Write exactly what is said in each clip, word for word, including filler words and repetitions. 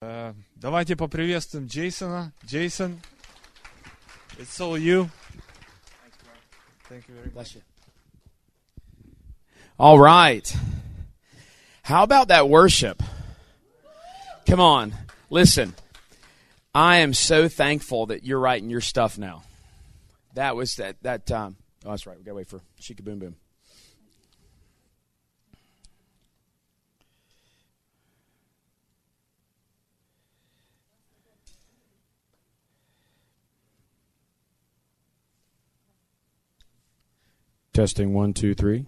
Uh, давайте поприветствуем Джейсона. Джейсон, it's all you. Thank you very much. Bless you. All right. How about that worship? Come on. Listen, I am so thankful that you're writing your stuff now. That was that, that um, oh, that's right. We got to wait for Shika Boom Boom. Testing one, two, three.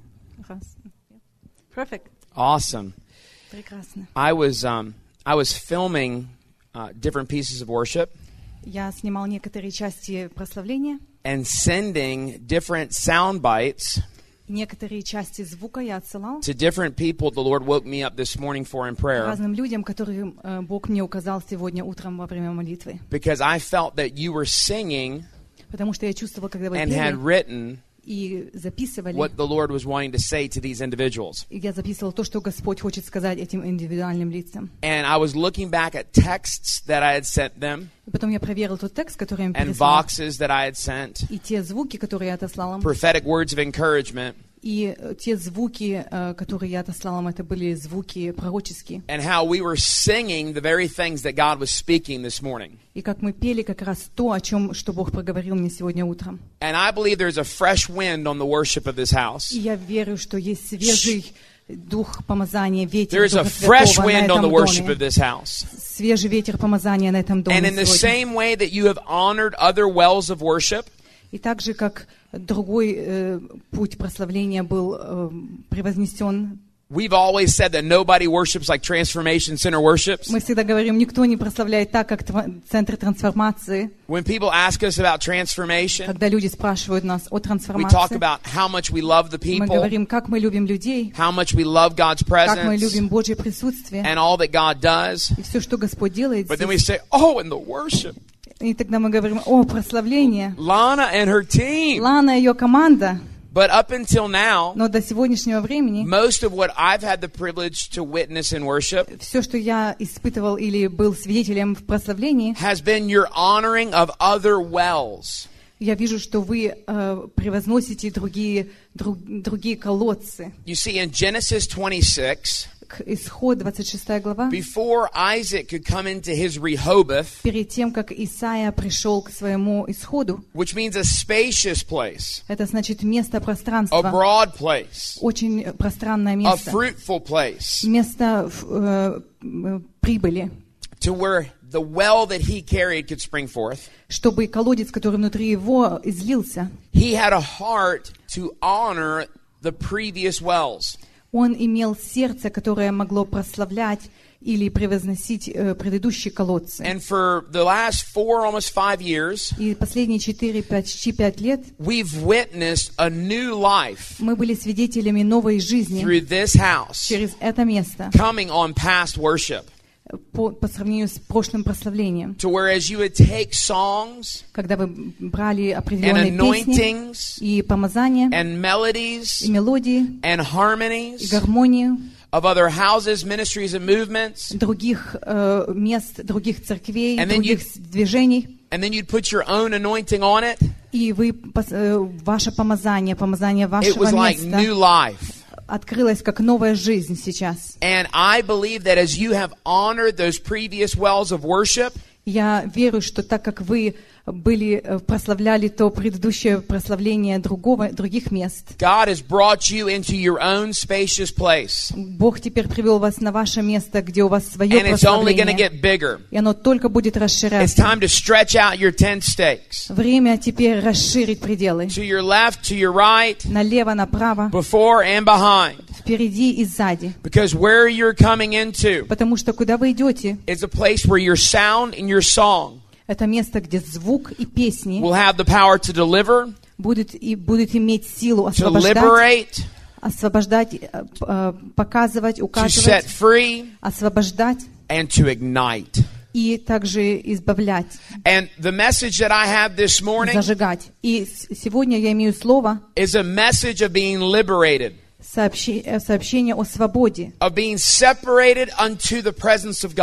Perfect. Awesome. Прекрасно. I was um, I was filming uh, different pieces of worship. Я снимал некоторые части прославления. And sending different sound bites. Некоторые части звука я отсылал. To different people the Lord woke me up this morning for in prayer. Разным людям, которым э, Бог мне указал сегодня утром во время молитвы. Because I felt that you were singing. Потому что я чувствовал, когда вы and had written. И записывали. What the Lord was wanting to say to these individuals. И я записывал то, что Господь хочет сказать этим индивидуальным лицам. And I was looking back at texts that I had sent them. И потом я проверил тот текст, который я им and переслал. boxes that I had sent. И те звуки, которые я отослал им. Prophetic words of encouragement. И те звуки, которые я отослал им, это были звуки пророческие. And how we were singing the very things that God was speaking this morning. И как мы пели как раз то, о чем, что Бог проговорил мне сегодня утром. And I believe there's a fresh wind on the worship of this house. И я верю, что есть свежий дух помазания, ветер There's a Духа fresh Святого wind на on the этом worship of доме. this house. Свежий ветер помазания на этом доме And in the сегодня. same way that you have honored other wells of worship. И так же, как другой э, путь прославления был э, превознесен. We've always said that nobody worships like Transformation Center worships. Мы всегда говорим, никто не прославляет так, как Центр трансформации. When people ask us about transformation, когда люди спрашивают нас о we трансформации, talk about how much we love the мы people, говорим, как мы любим людей, how much we love God's как мы presence, любим Божье присутствие, and all that God does. и все, что Господь делает But then we здесь. say, oh, and the worship. И тогда мы говорим, о, прославление. Lana and her team. Лана и ее команда. But up until now, Но до сегодняшнего времени most of what I've had the privilege to witness in worship все, что я испытывал или был свидетелем в прославлении, has been your honoring of other wells. я вижу, что вы э, превозносите другие, друг, другие колодцы. You see, in Genesis twenty-six, К Исход двадцать шестая глава, before Isaac could come into his Rehoboth, перед тем, как Исаия пришел к своему исходу, which means a spacious place, это значит место a пространства, broad place, очень пространное a место, fruitful place, место э, э, прибыли, to where the well that he carried could spring forth. чтобы колодец, который внутри его излился. He had a heart to honor the previous wells. Он имел сердце, которое могло прославлять или превозносить э, предыдущие колодцы. And for the last four, almost five years, И последние четыре, почти пять лет we've witnessed a new life мы были свидетелями новой жизни through this house через это место coming on past worship. по, по сравнению с прошлым прославлением. To whereas you would take songs Когда вы брали and определенные песни anointings и помазания, and melodies и мелодии, and и harmonies гармонию of other houses, ministries, and movements, других э, мест, других церквей, And then других движений, and then you'd put your own anointing on it. и вы, пос- э, ваше помазание, помазание It вашего was like места new life. открылась как новая жизнь сейчас. And I believe that as you have honored those previous wells of worship, Я верю, что так как вы были, э, прославляли то предыдущее прославление другого, других мест, God has brought you into your own spacious place. Бог теперь привел вас на ваше место, где у вас свое And it's only going to прославление, get bigger. и оно только будет It's расширяться. time to stretch out your tent stakes. Время теперь расширить пределы. To your left, to your right, Налево, направо, before and behind. впереди и сзади. Because where you're coming into Потому что куда вы идете, is a place where your sound and your song это место, где звук и песни will have the power to deliver, будут, и, будут иметь силу to освобождать, liberate, освобождать, э, э, показывать, to set указывать, free, освобождать and to ignite. и также избавлять, And the message that I have this morning зажигать. И с- сегодня я имею слово, is a message of being liberated, сообщи- э, сообщение о свободе, of being separated unto the presence of God.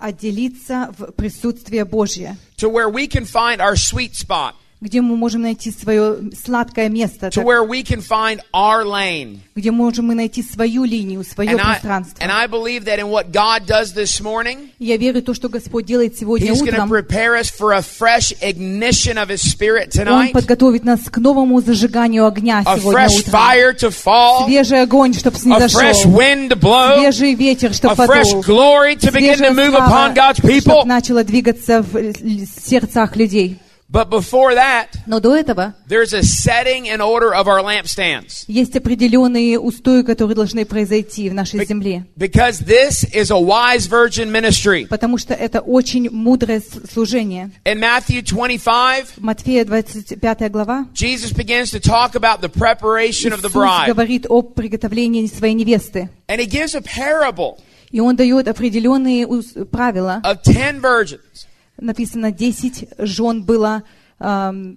отделиться в присутствие Божье, to where we can find our sweet spot, где мы можем найти свое сладкое место, to where we can find our lane. где можем мы найти свою линию, свое And I, пространство. and I believe that in what God does this morning, Я верю в то, что Господь делает сегодня He's going to утром. prepare us for a fresh ignition of His Spirit Он tonight, подготовит нас к новому зажиганию огня a сегодня fresh утром. fire to fall, Свежий огонь, чтобы a снизошел. fresh wind to blow, Свежий ветер, чтобы a fresh подул. glory to begin to Свежая move слава, upon God's people. чтобы начала двигаться в сердцах людей. But before that, Но до этого there's a setting and order of our lampstands. есть определенные устои, которые должны произойти в нашей земле. Because this is a wise virgin ministry. Потому что это очень мудрое служение. In Matthew twenty-five, Матфея двадцать пятая глава. Jesus begins to talk about the preparation of the Иисус bride. говорит о приготовлении своей невесты. And He gives a parable И Он дает определенные ус- правила. of ten virgins. Написано, десять жен было эм,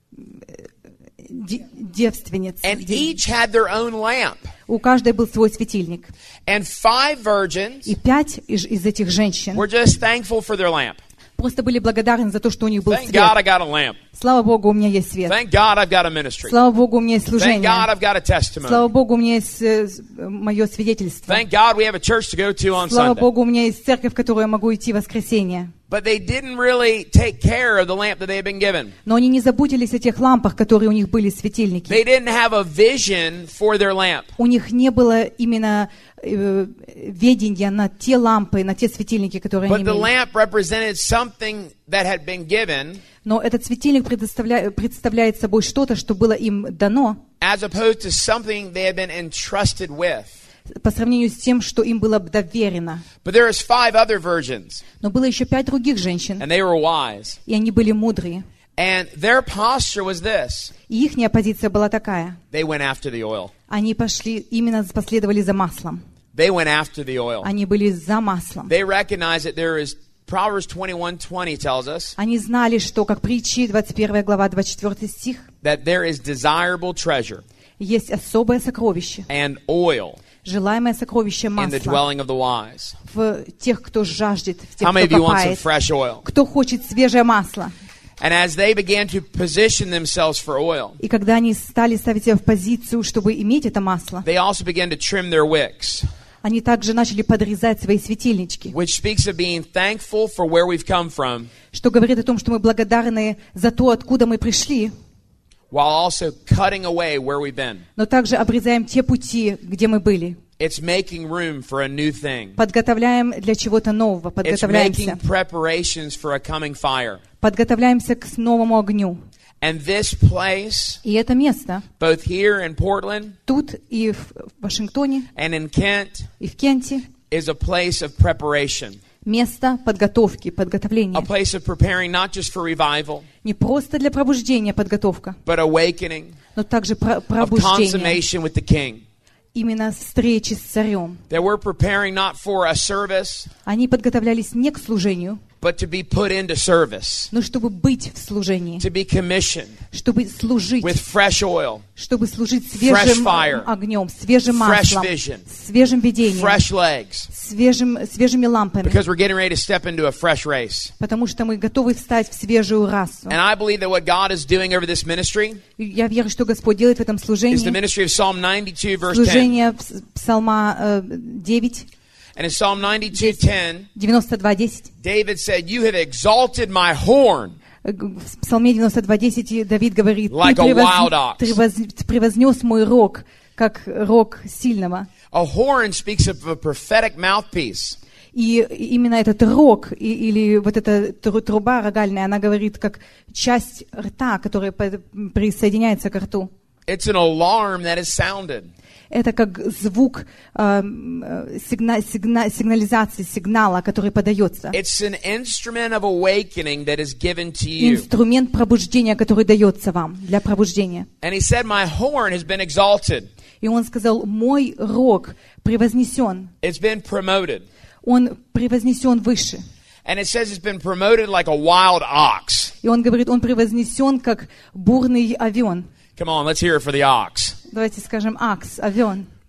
де- девственниц. And Де- each had their own lamp. У каждой был свой светильник. And five virgins И пять из, из этих женщин were just thankful for their lamp. просто были благодарны за то, что у них был Thank God I свет. got a lamp. Слава Богу, у меня есть свет. Thank God I've got a ministry. Слава Богу, у меня есть Thank God служение. I've got a Слава testimony. Богу, у меня есть э, мое свидетельство. Thank God we have a church to go to on Слава Sunday. Богу, у меня есть церковь, в которую я могу идти в воскресенье. But they didn't really take care of the lamp that they had been given. Но они не заботились о тех лампах, которые у них были, светильники. They didn't have a vision for their lamp. У них не было именно э, ведения на те лампы, на те светильники, которые они But the имели. lamp represented something that had been given Но этот светильник предоставля- представляет собой что-то, что было им дано, as opposed to something they had been entrusted with. по сравнению с тем, что им было доверено. But there was five other virgins, Но было еще пять других женщин, and they were wise. и они были мудрые. And their posture was this. И их позиция была такая. They went after the oil. Они пошли, именно последовали за маслом. They went after the oil. Они были за маслом. They recognized that there is, Proverbs twenty-one twenty tells us Они знали, что, как притчи, двадцать первая глава, двадцать четвёртый стих, that there is desirable treasure есть особое сокровище, and oil желаемое сокровище in the масла dwelling of the wise. в тех, кто жаждет, в тех, How many of кто you want some копает, fresh oil? кто хочет свежее масло. And as they began to position themselves for oil, И когда они стали ставить себя в позицию, чтобы иметь это масло, they also began to trim their wicks, они также начали подрезать свои светильнички, which speaks of being thankful for where we've come from, что говорит о том, что мы благодарны за то, откуда мы пришли, while also cutting away where we've been. но также обрезаем те пути, где мы были. It's making room for a new thing. Подготовляем для чего-то нового, It's подготовляемся. making preparations for a coming fire. Подготовляемся к новому огню. And this place, И это место both here in Portland тут и в Вашингтоне, and in Kent, и в Кенте is a place of preparation. место подготовки, A подготовления. place of preparing not just for revival, Не просто для пробуждения подготовка, but awakening, но также про- of пробуждение. consummation with the King. Именно встречи с царем. That we're preparing not for a service, Они подготовлялись не к служению, but to be put into service, но чтобы быть в служении, to be commissioned чтобы служить, with fresh oil, чтобы служить свежим fire, огнем, свежим fresh маслом, vision, свежим видением, fresh legs, свежим, свежими лампами, because we're getting ready to step into a fresh race. потому что мы готовы встать в свежую расу. And I believe that what God is doing over this ministry И я верю, что Господь делает в этом is the служении, ministry of Psalm ninety-two, verse ten. служение Пс- Псалма э, девять, And in Psalm ninety-two ten, девяносто два десять. David said, "You have exalted my horn Э, г- В Псалме девяносто два десять Давид говорит, Like ты, a превоз- wild ox. ты воз- превознес мой рог, как рог сильного. A horn speaks of a prophetic mouthpiece. И именно этот рог, и- или вот эта тру- труба рогальная, она говорит как часть рта, которая по- присоединяется к рту. It's an alarm that is sounded. Это как звук э, э, сигна- сигна- сигнализации, сигнала, который подается. It's an instrument of awakening that is given to you." Инструмент пробуждения, который дается вам для пробуждения. And he said, "My horn has been exalted. И он сказал, мой рог превознесен, It's been promoted." он превознесен выше. And it says it's been promoted like a wild ox. И он говорит, он превознесен как бурный овен. Come on, let's hear it for the ox. Давайте скажем акс, овен.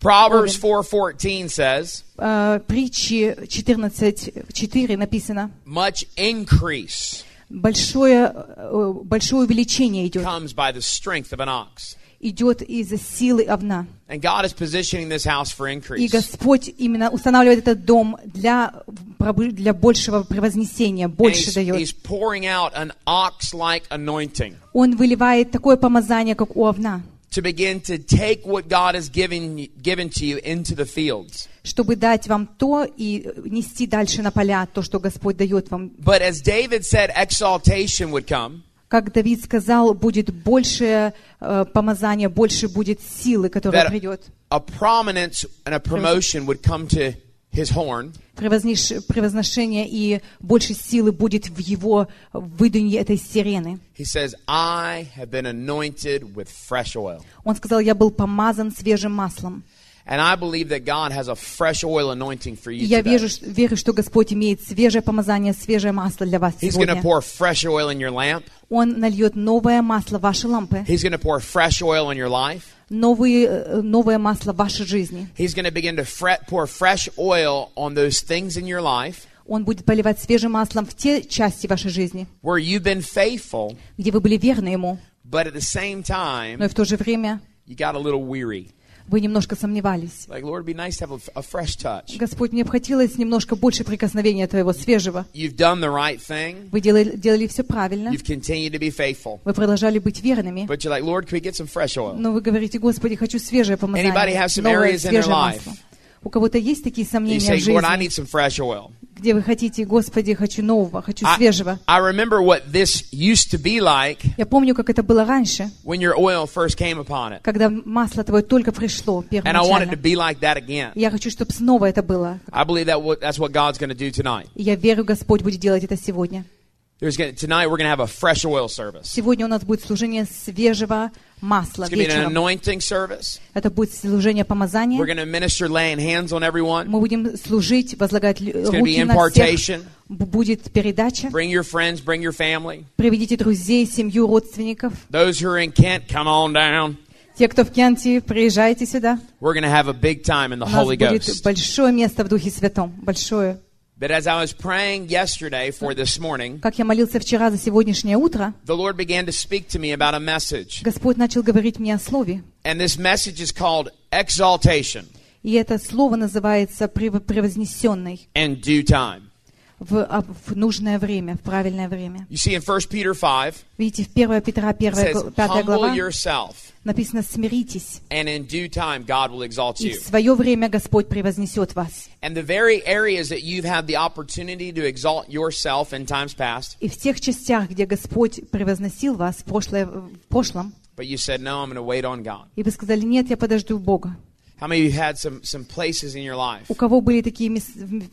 Proverbs four fourteen says, Э, Притчи четырнадцать четыре написано, much increase большое, э, большое увеличение идет, comes by the strength of an ox. идет из-за силы овна. And God is positioning this house for И increase. Господь именно устанавливает этот дом для, пробы- для большего превознесения, And больше he's, дает. he's pouring out an ox-like anointing Он выливает такое помазание, как у овна, to begin to take what God has given, given to you into the fields. чтобы дать вам то и нести дальше на поля то, что Господь дает вам. But as David said, exaltation would come. Как Давид сказал, будет больше э, помазания, больше будет силы, которая That придет. a prominence and a promotion would come to his horn. Превознеш- Превозношение и больше силы будет в его выдунье этой сирены. He says, I have been anointed with fresh oil. Он сказал, я был помазан свежим маслом. And I believe that God has a fresh oil anointing for И you я today. верю, ш- верю, что Господь имеет свежее помазание, свежее масло для вас He's going to сегодня. pour fresh oil in your lamp. Он нальет новое масло в ваши лампы, He's going to pour fresh oil in your life. новые, э, новое масло в вашей жизни. He's going to begin to fre- pour fresh oil on those things in your life Он будет поливать свежим маслом в те части вашей жизни, where you've been faithful, где вы были верны Ему, but at the same но и time, в то же время you got a little weary. вы немножко сомневались. Like, Lord, it'd be nice to have a, a fresh touch. Господь, мне бы хотелось немножко больше прикосновения Твоего свежего. You've done the right thing. Вы делали, делали все правильно, You've continued to be faithful. вы продолжали быть верными, But you're like, Lord, can we get some fresh oil? но вы говорите, Господи, хочу свежее помазание, Anybody have some новое areas in their свежее life? масло. У кого-то есть такие You сомнения say, в Lord, I жизни, need some fresh oil. где вы хотите, Господи, хочу нового, хочу I, свежего. I remember what this used to be like Я помню, как это было раньше, when your oil first came upon it. когда масло Твое только пришло And I want it to первоначально. be like that again. И я хочу, чтобы снова это было. I believe that what, that's what God's going to do tonight. И я верю, Господь будет делать это сегодня. There's gonna, tonight we're going to have a fresh oil service. Сегодня у нас будет служение свежего масла It's going to be an вечером. anointing service. Это будет служение помазания. We're going to minister laying hands on everyone. Мы будем служить, возлагать лю- It's going to be руки на всех. impartation. Б- Будет передача. Bring your friends, bring your family. Приведите друзей, семью, родственников. Those who are in Kent, come on down. Те, кто в Кенте, приезжайте сюда. We're going to have a big time in the У нас Holy будет Ghost. большое место в Духе Святом. Большое. But as I was praying yesterday for this morning, Как я молился вчера за сегодняшнее утро, the Lord began to speak to me about a message. Господь начал говорить мне о слове. And this message is called exaltation И это слово называется «прев- «превознесенный» in due time. в, а, в нужное время, в правильное время. You see in First Peter five, Видите, в первое Петра, it первая, says, пятая humble глава, yourself, написано «смиритесь». and in due time God will exalt И you. в свое время Господь превознесет вас. And the very areas that you've had the opportunity to exalt yourself in times past, И в тех частях, где Господь превозносил вас в, прошлое, в прошлом, but you said, no, I'm going to wait on God. и вы сказали, нет, я подожду Бога. How many of you had some, some places in your life У кого были такие мес-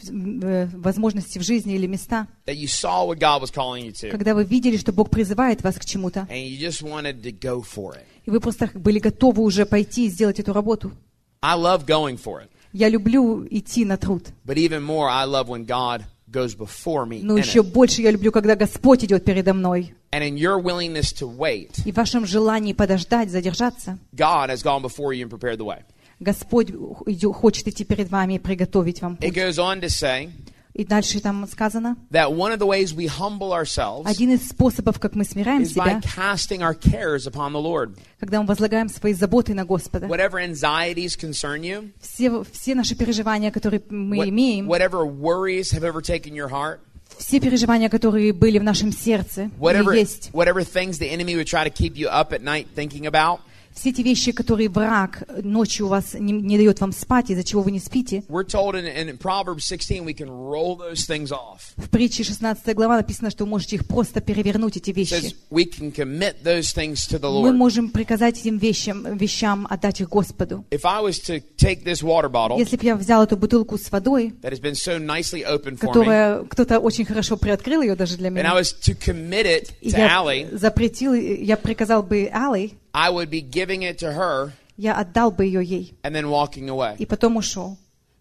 э, возможности в жизни или места, that you saw what God was calling you to, когда вы видели, что Бог призывает вас к чему-то, and you just wanted to go for it? и вы просто были готовы уже пойти и сделать эту работу? I love going for it, Я люблю идти на труд, but even more, I love when God goes before me но in еще it. больше я люблю, когда Господь идет передо мной. And in your willingness to wait, И в вашем желании подождать, задержаться, God has gone before you and prepared the way. Господь идё- хочет идти перед вами и приготовить вам It путь. goes on to say И дальше там сказано, that one of the ways we humble ourselves один из способов, как мы смиряем is by себя, casting our cares upon the Lord. когда мы возлагаем свои заботы на Господа. Whatever anxieties concern you, Все, все наши переживания, которые мы what- имеем, whatever worries have overtaken your heart, все переживания, которые были в нашем сердце, whatever, и есть, whatever things the enemy would try to keep you up at night thinking about, все те вещи, которые враг ночью у вас не, не дает вам спать, из-за чего вы не спите. we're told in, in Proverbs sixteen we can roll those things off. В притче шестнадцатая глава написано, что вы можете их просто перевернуть, эти It вещи. says we can commit those things to the Мы Lord. можем приказать этим вещам, вещам отдать их Господу. If I was to take this water bottle Если бы я взял эту бутылку с водой, that has been so nicely opened for me, которая кто-то очень хорошо приоткрыл ее даже для and I меня, was to commit it и to я Allie, запретил, я приказал бы Алле, I would be giving it to her я отдал бы ее ей, and then walking away. и потом ушел.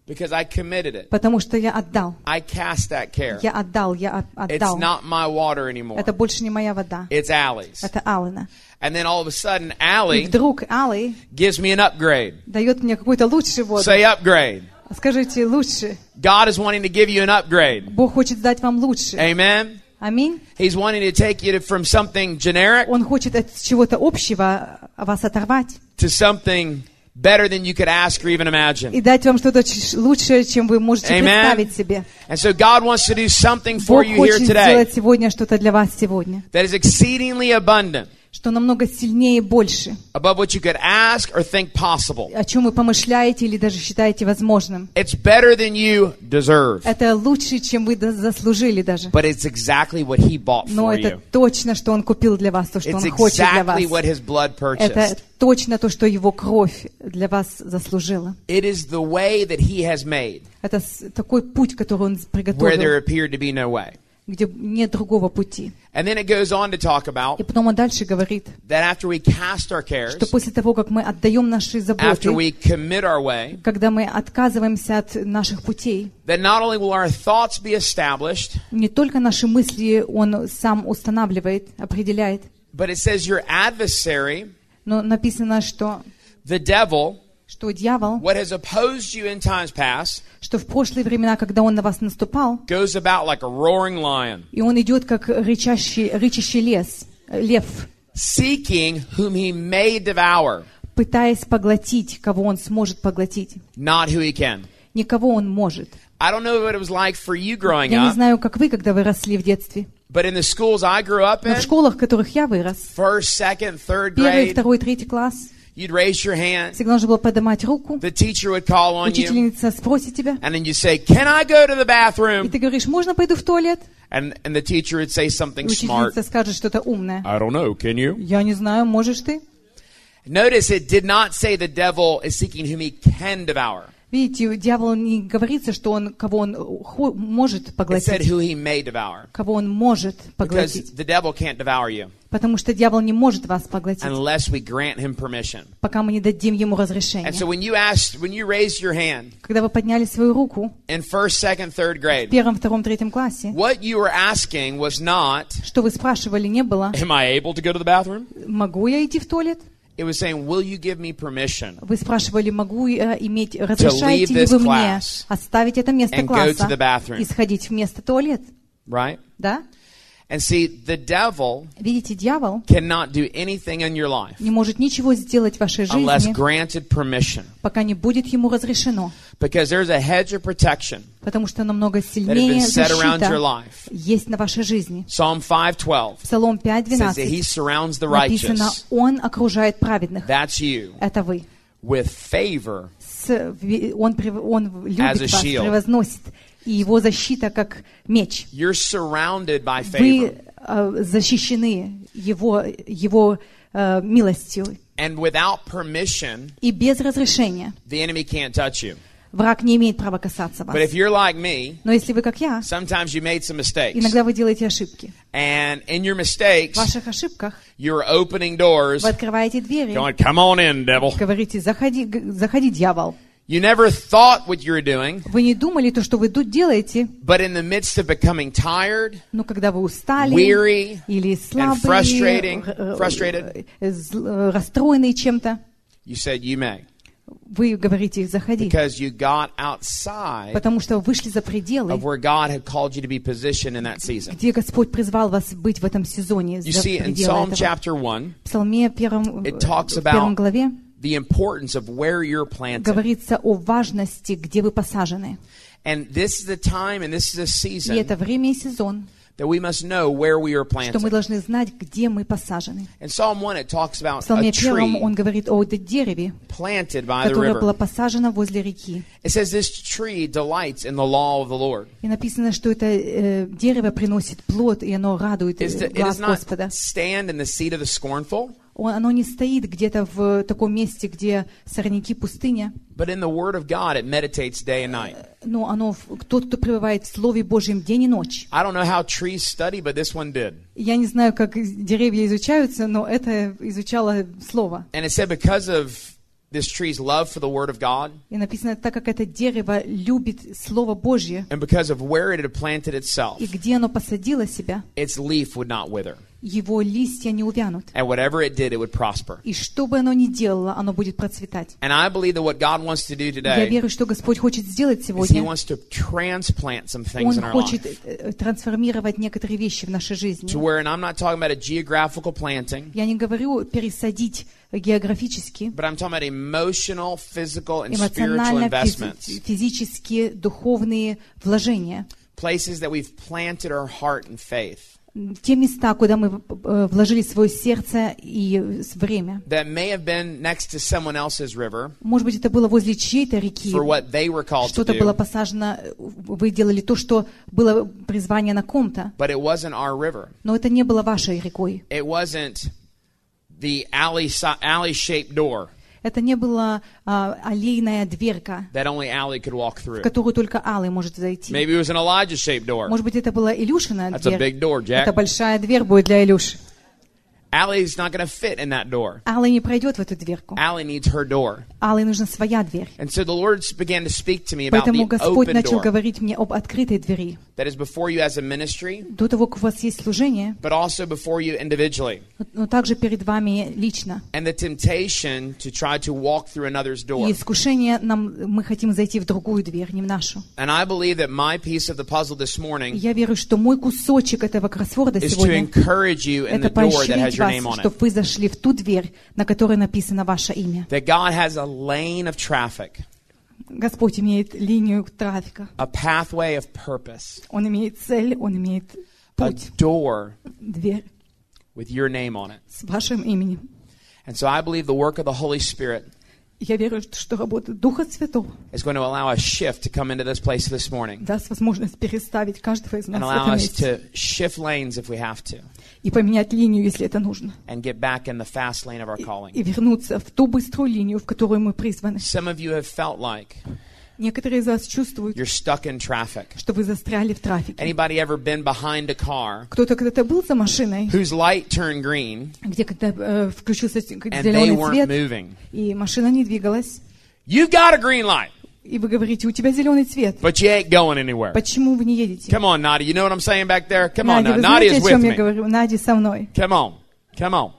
Because I committed it. Потому что я отдал. I cast that care. Я отдал, я от- It's отдал. not my water anymore. Это больше не моя вода. It's Allie's. Это Аллена. And then all of a sudden, И Allie вдруг Алли gives me an upgrade. дает мне какую-то лучшую воду. Say upgrade. Скажите, лучше. God is wanting to give you an upgrade. Бог хочет дать вам лучше. Amen. Аминь. He's wanting to take you to, from something generic Он хочет от чего-то общего вас оторвать to something better than you could ask or even imagine. и дать вам что-то ч- лучшее, чем вы можете Amen. представить себе. And so God wants to do something for Бог you here хочет today сделать сегодня что-то для вас сегодня, that is exceedingly abundant, что намного сильнее и больше, above what you could ask or think possible. о чем вы помышляете или даже считаете возможным. It's better than you deserve, Это лучше, чем вы до- заслужили даже. but it's exactly what He bought Но for это you. точно, что Он купил для вас, то, что It's Он хочет для вас. exactly what His blood Это purchased. точно то, что Его кровь для вас заслужила. It is the way that He has made Это с- такой путь, который Он where there приготовил, appeared to be no way. где нет другого пути. And then it goes on to talk about И потом Он дальше говорит, that after we cast our cares, что после того, как мы отдаем наши after заботы, we commit our way, когда мы отказываемся от наших путей, that not only will our thoughts be established, не только наши мысли Он сам устанавливает, определяет, but it says your adversary, но написано, что, the devil, что дьявол, what has opposed you in times past, что в прошлые времена, когда он на вас наступал, goes about like a roaring lion, и он идет как рычащий, рычащий лес, э, лев, seeking whom he may devour, пытаясь поглотить, кого он сможет поглотить. not who he can. Никого он может. I don't know what it was like for you growing Я не up, знаю, как вы, когда вы росли в детстве, but in the schools I grew up но in, в школах, в которых я вырос, first, second, third первый, grade, второй, третий класс, you'd raise your hand, всегда нужно было поднимать руку, the teacher would call on you, учительница спросит тебя, and then you say, "Can I go to the и bathroom?" ты говоришь, можно пойду в туалет? And and the teacher would say something И smart. учительница скажет что-то умное. I don't know, can you? Я не знаю, можешь ты? Notice it did not say the devil is seeking whom he can devour. Видите, дьявол не говорится, что он, кого он хо- может It said поглотить, who he may devour. кого он может Because поглотить. the devil can't devour you Потому что дьявол не может вас поглотить, unless we grant him permission. пока мы не дадим ему And разрешения. so when you asked, when you raised your hand Когда вы подняли свою руку in first, second, third в grade, первом, втором, третьем классе, what you were asking was not, что вы спрашивали, не было, am I able to go to the bathroom? могу я идти в туалет? It was saying, will you give me permission Вы спрашивали, могу я иметь, разрешаете ли this вы мне class оставить это место and go to класса the bathroom? и сходить вместо туалет? Right? Да? And see, the devil Видите, дьявол cannot do anything in your life не может ничего сделать в вашей unless жизни, granted permission. пока не будет ему разрешено. Because there's a hedge of protection Потому что намного that has сильнее been set around your защита life. есть на вашей жизни. Psalm five twelve Псалом пять says that he двенадцать surrounds the написано, righteous. Он окружает праведных. That's you. Это вы. With favor С- ви- он, прев- он As любит a вас, shield. превозносит. И его защита как меч. You're surrounded by favor. Вы э, защищены его, его э, милостью. And without permission, И без разрешения the enemy can't touch you. враг не имеет права касаться вас. But if you're like me, Но если вы, как я, sometimes you made some mistakes. иногда вы делаете ошибки. And in your В mistakes, ваших ошибках you're opening doors, вы открываете двери, going, come on in, devil. говорите, заходи, г- заходи, дьявол. You never thought what you were doing, Вы не думали то, что вы тут делаете, but in the midst of becoming tired, но когда вы устали weary, или and frustrating- слабые, э, frustrated. э, зл- э, расстроенные чем-то, you said, you may. вы говорите, заходи, Because you got outside потому что вышли за пределы, of where God had called you to be positioned in that season. где Господь призвал вас быть в этом сезоне, You за see, in пределы Psalm этого. chapter one, В Псалме первом, It talks в первом about главе the importance of where you're planted. говорится о важности, где вы посажены. And this is the time and this is a И season это время и сезон, that we must know where we are что мы planted. должны знать, где мы посажены. In Psalm one, it talks В about a Псалме первом tree он говорит о дереве, planted by the которое было river. посажено возле реки. It says this tree delights in the law of the Lord. И написано, что это э, дерево приносит плод, и оно радует э, It's the- It глаз does not Господа. stand in the seat of the scornful, Он- Оно не стоит где-то в таком месте, где сорняки, пустыня, but in the word of God it meditates day and night. но оно в- тот, кто пребывает в Слове Божьем день и ночь. I don't know how trees study, but this one did. Я не знаю, как деревья изучаются, но это изучало Слово. And it said because of this tree's love for the Word of God, И написано, так как это дерево любит Слово Божье, and because of where it had planted itself, и где оно посадило себя, its leaf would not wither. его листья не увянут. And whatever it did, it would prosper. И что бы оно ни делало, оно будет процветать. And I believe that what God wants to do Я today верю, что Господь хочет сделать is He сегодня. wants to transplant some things in Он our хочет life. э, трансформировать некоторые вещи в нашей жизни. To where, and I'm not talking about a geographical planting, Я не говорю пересадить географически, but I'm talking about emotional, physical, and spiritual эмоционально, investments. физи- физические, духовные вложения. Places that we've planted our heart and faith. Те места, куда мы э, вложили свое сердце и с- время. That may have been next to someone else's river Может быть, это было возле чьей-то реки. for what they were called to Что-то было do, посажено, вы делали то, что было призвание на ком-то, but it wasn't our river. но это не было вашей рекой. It wasn't the alley si- alley-shaped door Это не была а, аллейная дверка, that only Allie could walk в through. которую только Алый может зайти. Maybe it was an Elijah-shaped door. Может быть, это была Илюшина That's a дверь. big door, Jack. Это большая дверь будет для Илюши. Allie's not going to fit in that door. Алый не пройдет в эту дверку. Allie needs her door. Алый нужна своя дверь. And so the Lord began to speak to me about Поэтому the Господь open начал door говорить мне об открытой двери. that is before you as a ministry, До того, как у вас есть служение, but also before you individually. но также перед вами лично. And the temptation to try to walk through another's door. И искушение, нам, мы хотим зайти в другую дверь, не в нашу. And I believe that my piece of the puzzle this И morning я верю, что мой кусочек этого кроссворда is to сегодня encourage you in это the door that has поощрить your name вас, on чтобы it. вы зашли в ту дверь, на которой написано ваше имя. That God has a lane of traffic, Господь имеет линию трафика. a pathway of purpose, Он имеет цель, Он имеет a путь, door дверь with your name on it. с вашим именем. And so I believe the work of the Holy Spirit Я верю, что работа Духа Святого is going to allow a shift to come into this place this morning даст возможность переставить каждого из and нас в allow этом us месте to shift lanes if we have to и поменять линию, если это нужно, and get back in the fast lane of our и calling. вернуться в ту быструю линию, в которую мы призваны. Some of you have felt like Некоторые из вас чувствуют, you're stuck in traffic. что вы застряли в трафике. Anybody ever been behind a car Кто-то когда-то был за машиной, whose light turned green где когда э, включился and they зеленый weren't цвет, moving? и машина не двигалась, You've got a green light, и вы говорите, у тебя зеленый цвет. but you ain't going anywhere. Почему вы не едете? Come on, Nadia. You know what I'm saying back there? Come on Надя, now. вы Nadia знаете, is о чем with я me. говорю? Надя со мной. Come on. Come on.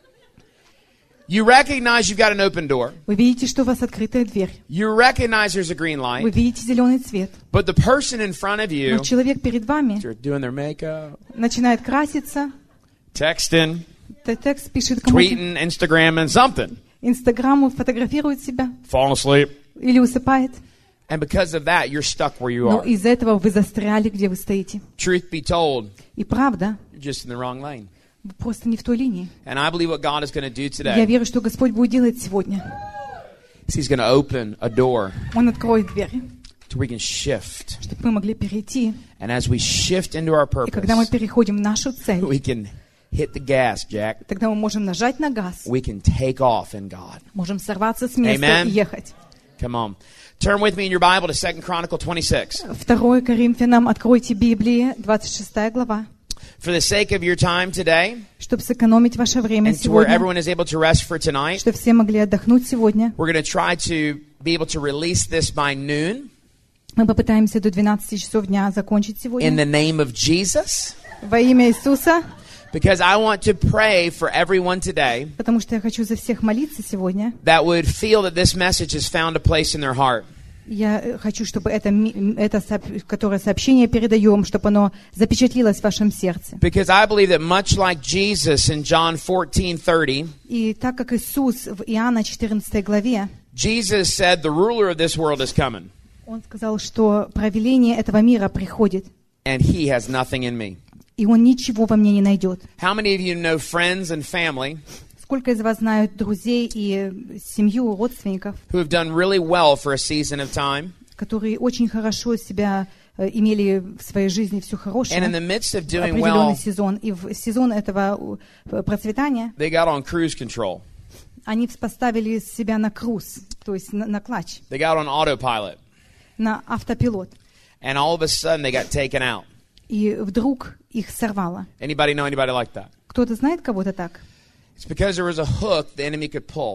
You recognize you've got an open door. Вы видите, что у вас открытая дверь. You recognize there's a green Вы light. видите зеленый цвет. But the person in front of you, Но человек перед вами they're doing their makeup, начинает краситься, texting, т- текст пишет кому-то, tweeting, Instagramming, something, Инстаграму, фотографирует себя falling asleep. или усыпает. And because of that, you're stuck where you Но are. из-за этого вы застряли, где вы стоите. Truth be told, И правда, you're just in the wrong lane. вы просто не в той линии. And I believe what God is going to do Я today верю, что Господь будет делать сегодня. is He's going to open a door Он откроет двери, to we can shift. чтобы мы могли перейти. And as we shift into our И когда мы purpose, переходим в нашу цель, we can hit the gas, Jack. тогда мы можем нажать на газ, We can take off in God. можем сорваться с места Amen. и ехать. Come on. Turn with me in your Bible to Second Chronicle twenty-six. Второе Коринфянам, откройте Библии, двадцать шестая глава. For the sake of your time today, Чтобы сэкономить ваше время and to where сегодня, everyone is able to rest for tonight, чтобы все могли отдохнуть сегодня, we're going to try to be able to release this by noon мы попытаемся до двенадцати часов дня закончить in сегодня. the name of Jesus, Во имя Иисуса, because I want to pray for everyone today потому что я хочу за всех молиться сегодня. that would feel that this message has found a place in their heart. Я хочу, чтобы это, ми- это сооб- которое сообщение передаем, чтобы оно запечатлилось в вашем сердце. Because I believe that much like Jesus in John fourteen thirty, И так как Иисус в Иоанна четырнадцатой главе, Jesus said, the ruler of this world is coming, Он сказал, что правление этого мира приходит, and he has nothing in me. и Он ничего во мне не найдет. How many of you know friends and family Сколько из вас знают друзей и семью, родственников, who have done really well for a season of time, которые очень хорошо себя э, имели в своей жизни, все хорошее, and in the midst of doing определенный well, сезон, и в сезон этого э, процветания they got on cruise control. они поставили себя на круз, то есть на, на клатч, They got on autopilot. на автопилот, And all of a sudden they got taken out. и вдруг их сорвало. Anybody know anybody like that? Кто-то знает кого-то так? It's because there was a hook the enemy could pull.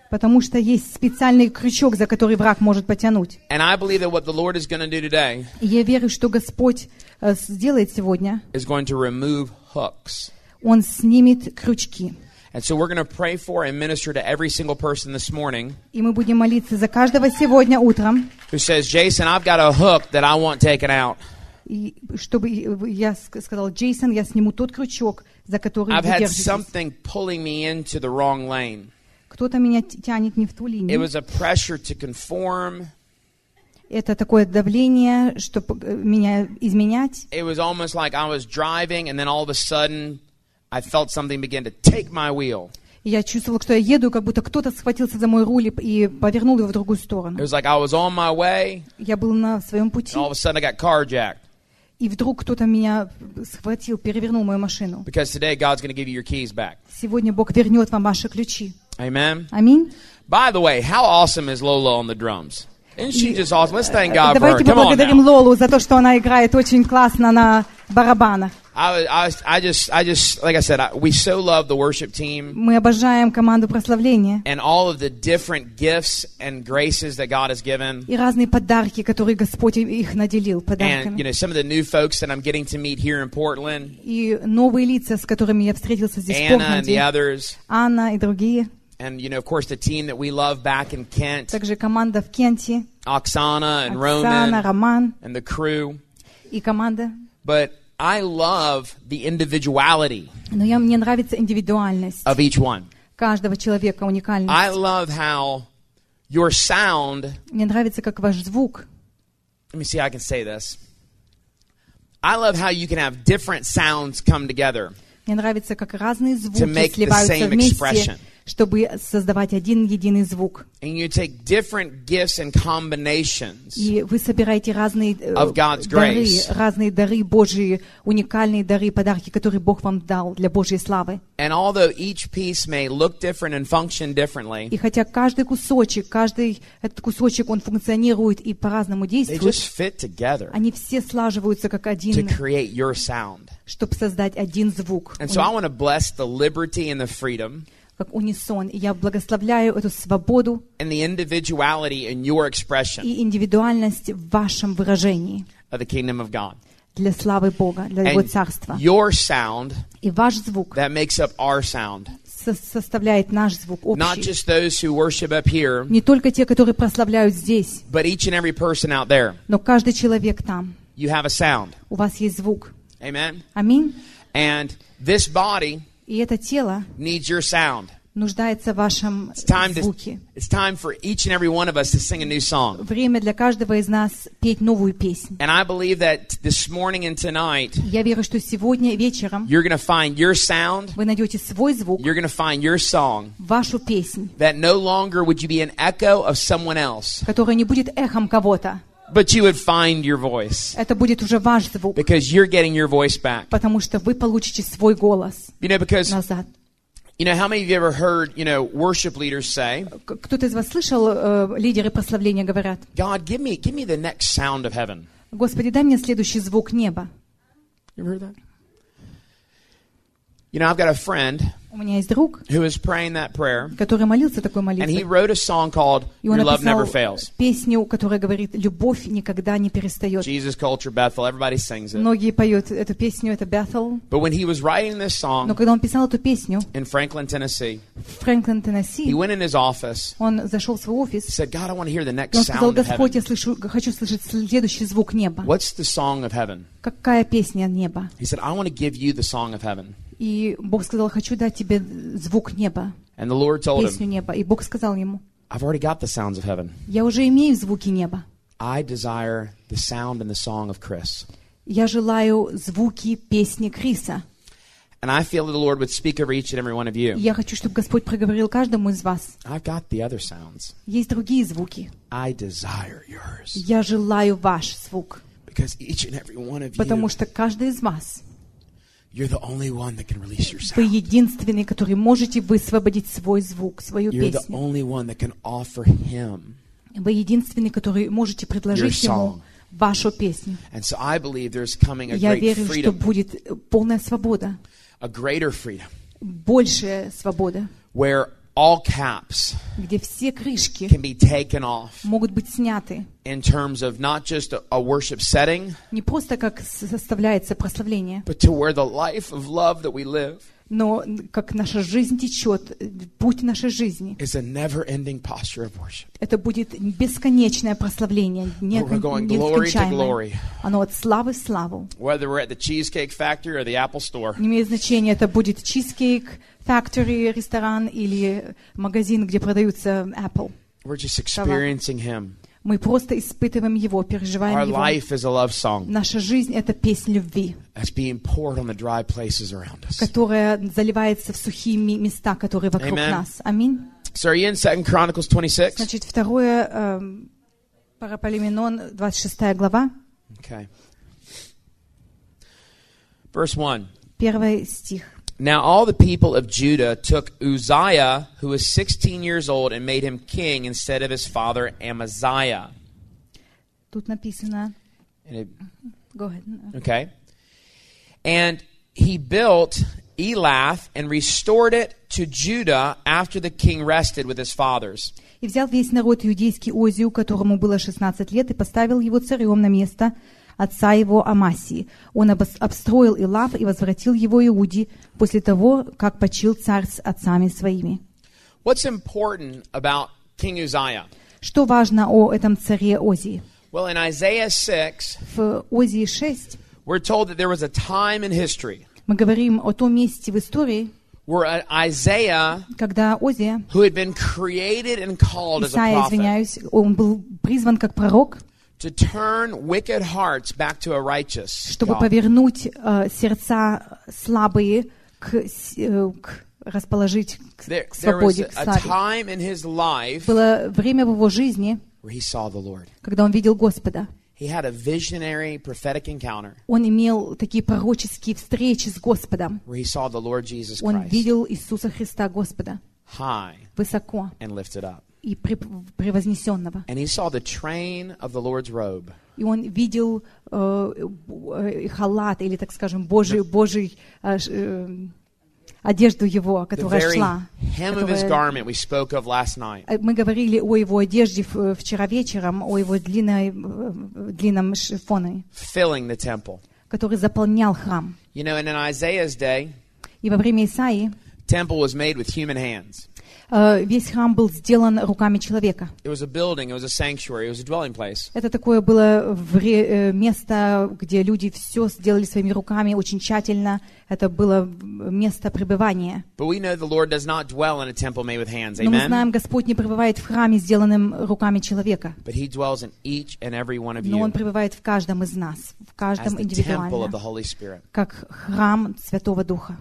Потому что есть специальный крючок, за который враг может потянуть. And I believe that what the Lord is going to do today И я верю, что Господь э, сделает сегодня. is going to remove hooks. Он снимет крючки. And so we're going to pray for and minister to every single person this morning И мы будем молиться за каждого сегодня утром, who says, Jason, I've got a hook that I want taken out. и чтобы я ск- сказал, Джейсон, я сниму тот крючок, за который I've вы had держитесь. something pulling me into the wrong lane. Кто-то меня т- тянет не в ту It линию. was a pressure to conform. Это такое давление, чтобы меня изменять. It was almost like I was driving and then all of a sudden I felt something begin to take my wheel. И я чувствовала, что я еду, как будто кто-то схватился за мой руль и и повернул его в другую It сторону. was like I was on my way Я был на своем пути, and all of a sudden I got carjacked. и вдруг кто-то меня схватил, перевернул мою машину. Because today God's going to give you your keys back. Сегодня Бог вернет вам ваши ключи. Amen. Аминь. By the way, how awesome is Lola on the drums? Isn't she just awesome? Let's thank God for her. Давайте Come on поблагодарим now. Лолу за то, что она играет очень классно на барабанах. I, was, I, was, I just, I just, like I said, I, we so love the worship team Мы обожаем команду прославления and all of the different gifts and graces that God has given. и разные подарки, которые Господь их наделил And, you подарками. know, some of the new folks that I'm getting to meet here in Portland, И новые лица, с которыми я встретился здесь в Anna and the Портленде, others, Анна и другие, and, you know, of course, the team that we love back in Kent, также команда в Кенте, Oksana and Оксана, Roman Роман and the crew. и команда. But I love the individuality Но я, мне нравится индивидуальность of each one. каждого человека, I уникальность. love how your sound, Мне нравится, как ваш звук. let me see how I can say this. I love how you can have different sounds come together Мне нравится, как разные to звуки make the сливаются same вместе, expression. чтобы создавать один единый звук. And you take different gifts and combinations И вы собираете разные э, Of God's дары, grace. разные дары Божьи, уникальные дары, подарки, которые Бог вам дал для Божьей славы. And although each piece may look different and function differently, И хотя каждый кусочек, каждый этот кусочек, он функционирует и по-разному they действует, just fit together они все слаживаются как to один, create your sound. чтобы создать один звук, And so I want to bless the liberty and the freedom как унисон. И я благословляю эту свободу and the individuality in your expression и индивидуальность в вашем выражении of the kingdom of God. для славы Бога, для Его And Царства. your sound И ваш звук that makes up our sound. со- составляет наш звук Not общий. just those who worship up here, Не только те, которые прославляют здесь, but each and every person out there. но каждый человек там. You have a sound. У вас есть звук. Amen? Аминь. And this body И это тело needs your sound. нуждается в вашем It's time to, звуке. it's time for each and every one of us to sing a new song. Время для каждого из нас петь новую песнь. And I believe that this morning and tonight, Я верю, что сегодня вечером you're going to find your sound, вы найдете свой звук, you're going to find your song, вашу песнь, that no longer would you be an echo of someone else, которая не будет эхом кого-то. but you would find your voice Это будет уже ваш звук, because you're getting your voice back. потому что вы получите свой голос You know, because, назад. you know, how many of you ever heard, you know, worship leaders say, К- Кто-то из вас слышал, э, лидеры прославления говорят: God, give me, give me the next sound of heaven. Господи, дай мне следующий звук неба. You ever heard that? You know, I've got a friend У меня есть друг, who is praying that prayer, который молился такой and he молитвой. wrote a song called И он Your Love написал Never Fails. песню, которая говорит: любовь никогда не перестает. Jesus Culture Bethel, everybody sings it. Многие поют эту песню, это Bethel. But when he was writing this Но song когда он писал эту песню in Franklin, Tennessee, в Фрэнклин, he Теннесси, went in his office, он зашел в свой he офис, said, God, I want to hear the и next он сказал: sound of Господь, я heaven. слышу, хочу слышать следующий звук неба. What's the song of heaven? Какая песня неба? He said, I want to give you the song of heaven. И Бог сказал: хочу дать тебе звук неба, And the Lord told песню him, неба. И Бог сказал ему: I've already got the sounds of heaven. я уже имею звуки неба. I desire the sound and the song of Chris. Я желаю звуки песни Криса. And I feel that the Lord would speak over each and every one of И you. я хочу, чтобы Господь проговорил каждому из вас. I've got the other sounds. Есть другие звуки. I desire yours. Я желаю ваш звук. Because each and every one of Потому you, что каждый из вас, you're the only one that can release your вы sound. единственный, который можете высвободить свой звук, свою You're the песню. only one that can offer him. Вы единственный, который можете предложить Your ему song. вашу песню. And so I believe there's coming a Я great верю, что freedom, будет полная свобода, a greater freedom, большая свобода, where all caps где все крышки can be taken off могут быть сняты. in terms of not just a, a worship setting, Не просто как составляется прославление, but to where the life of love that we live но как наша жизнь течет, путь нашей жизни. is a never-ending posture of worship. Это будет бесконечное прославление, не- Where we're going glory to нескончаемое. glory. Оно от славы в славу. Whether we're at the Cheesecake Factory or the Apple Store, Не имеет значения, это будет Cheesecake Factory ресторан или магазин, где продаются Apple. we're just experiencing Him. Мы просто испытываем Его, переживаем Our Его. life is a love song Наша жизнь — это песнь любви, that's being poured on the dry places around us. которая заливается в сухие ми- места, которые вокруг Amen. нас. Аминь. So are you in Second Chronicles twenty-six? Значит, второе, эм, Паралипоменон, двадцать шестая глава, Okay. Verse one. первый стих. Now all the people of Judah took Uzziah, who was sixteen years old, and made him king instead of his father Amaziah. Тут написано... And it- Go ahead. okay. And he built Elath and restored it to Judah after the king rested with his fathers. «И взял весь народ иудейский Озию, которому было шестнадцать лет, и поставил его царем на место отца его Амасии. Он обос- обстроил Илав и возвратил его Иуде после того, как почил царь с отцами своими». What's important about King Uzziah? Что важно о этом царе Озии? Well, in Isaiah six, В Озии шесть we're told that there was a time in history мы говорим о том месте в истории, where Isaiah, когда Озия, who had been created and called as a Исаия, prophet, извиняюсь, он был призван как пророк, to turn wicked hearts back to a righteous чтобы God. повернуть э, сердца слабые к, с- э, к расположить к There, к there was свободе, к a славе. time in his life Было время в его жизни, where he saw the Lord. когда он видел Господа. He had a visionary prophetic encounter Он имел такие пророческие встречи с Господом. where he saw the Lord Jesus Он Christ видел Иисуса Христа, Господа, high высоко and lifted up. и при- превознесенного. And he saw the train of the Lord's robe И он видел э, э, халат, или, так скажем, Божий, Божий э, ш- э, одежду его, the которая very шла. hem of his которая- garment we spoke of last night. Э, Мы говорили о его одежде в- вчера вечером, о его длинной, э, длинном шифоне, Filling the temple. который заполнял храм. You know, and in Isaiah's day, И во время Исаии temple was made with human hands. э, весь храм был сделан руками человека. It was a building, it was a sanctuary, it was a dwelling place. Это такое было вре- э, место, где люди все сделали своими руками очень тщательно. Это было место пребывания. But we know the Lord does not dwell in a temple made with hands. Но мы Amen? знаем, Господь не пребывает в храме, сделанном руками человека. But he dwells in each and every one of Но Он you пребывает в каждом из нас, в as каждом the temple of the индивидуально, Holy Spirit. как храм Святого Духа.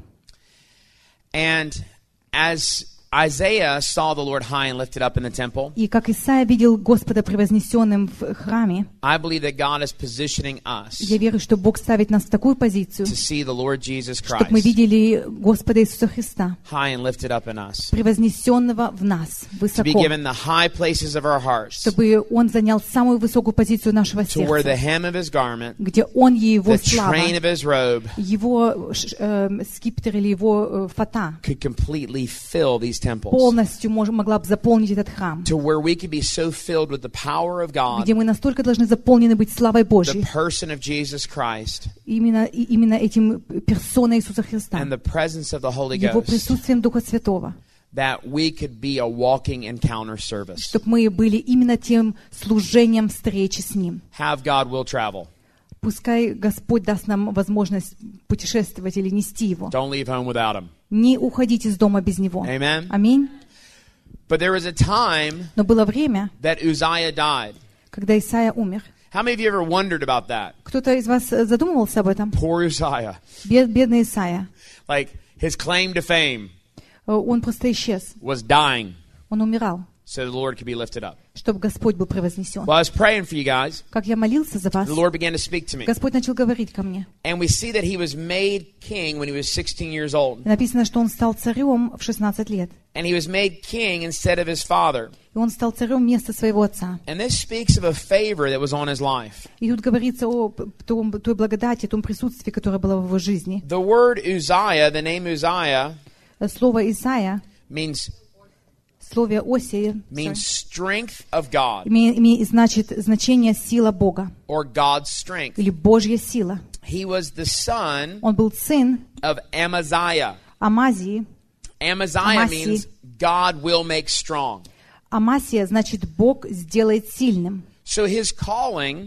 And as Isaiah saw the Lord high and lifted up in the temple, И как Исаия видел Господа превознесенным в храме, I believe that God is positioning us я верю, что Бог ставит нас в такую позицию, to see the Lord Jesus чтобы мы Christ видели Господа Иисуса Христа, high and lifted up in us, превознесенного в нас, to be высоко, given the high places of our hearts, чтобы Он занял самую высокую позицию нашего to where the сердца, hem of his garment, где Он и Его the слава, train of his robe Его ш- э, скипетр или Его э, фата could completely fill these temples, полностью мож- могла бы заполнить этот храм, to where we could be so filled with the power of God, где мы настолько должны заполнены быть славой the Божьей, person of Jesus Christ, именно, и- именно этим персоной Иисуса Христа, and the presence of the Holy Его Ghost, присутствием Духа Святого, that we could be a walking encounter service. чтобы мы были именно тем служением встречи с Ним. Have God will travel. Пускай Господь даст нам возможность путешествовать или нести Его. Don't leave home without him. Не уходить из дома без Него. Amen. Аминь. But there was a time Но было время, that Uzziah died. когда Исаия умер. How many of you ever wondered about that? Кто-то из вас э, задумывался об этом? Poor Uzziah. Бед- Бедный Исаия. Like, his claim to fame Э, Он просто исчез. was dying Он умирал, so the Lord could be lifted up. чтобы Господь был превознесен. Well, I was praying for you guys. Как я молился за вас, The Lord began to speak to me. Господь начал говорить ко мне. And we see that he was made king when he was sixteen years old. И написано, что он стал царем в шестнадцать лет. And he was made king instead of his father. И он стал царем вместо своего отца. And this speaks of a favor that was on his life. И тут говорится о п- том, той благодати, том присутствии, которое было в его жизни. The word Uzziah, the name Uzziah, Слово Исаия means слове Осия means strength of God име- име- значит значение сила Бога or God's strength. или Божья сила. He was the son Он был сын of Amaziah. Амазии. Amaziah Амасии. means God will make strong. Амасия значит Бог сделает сильным. So his calling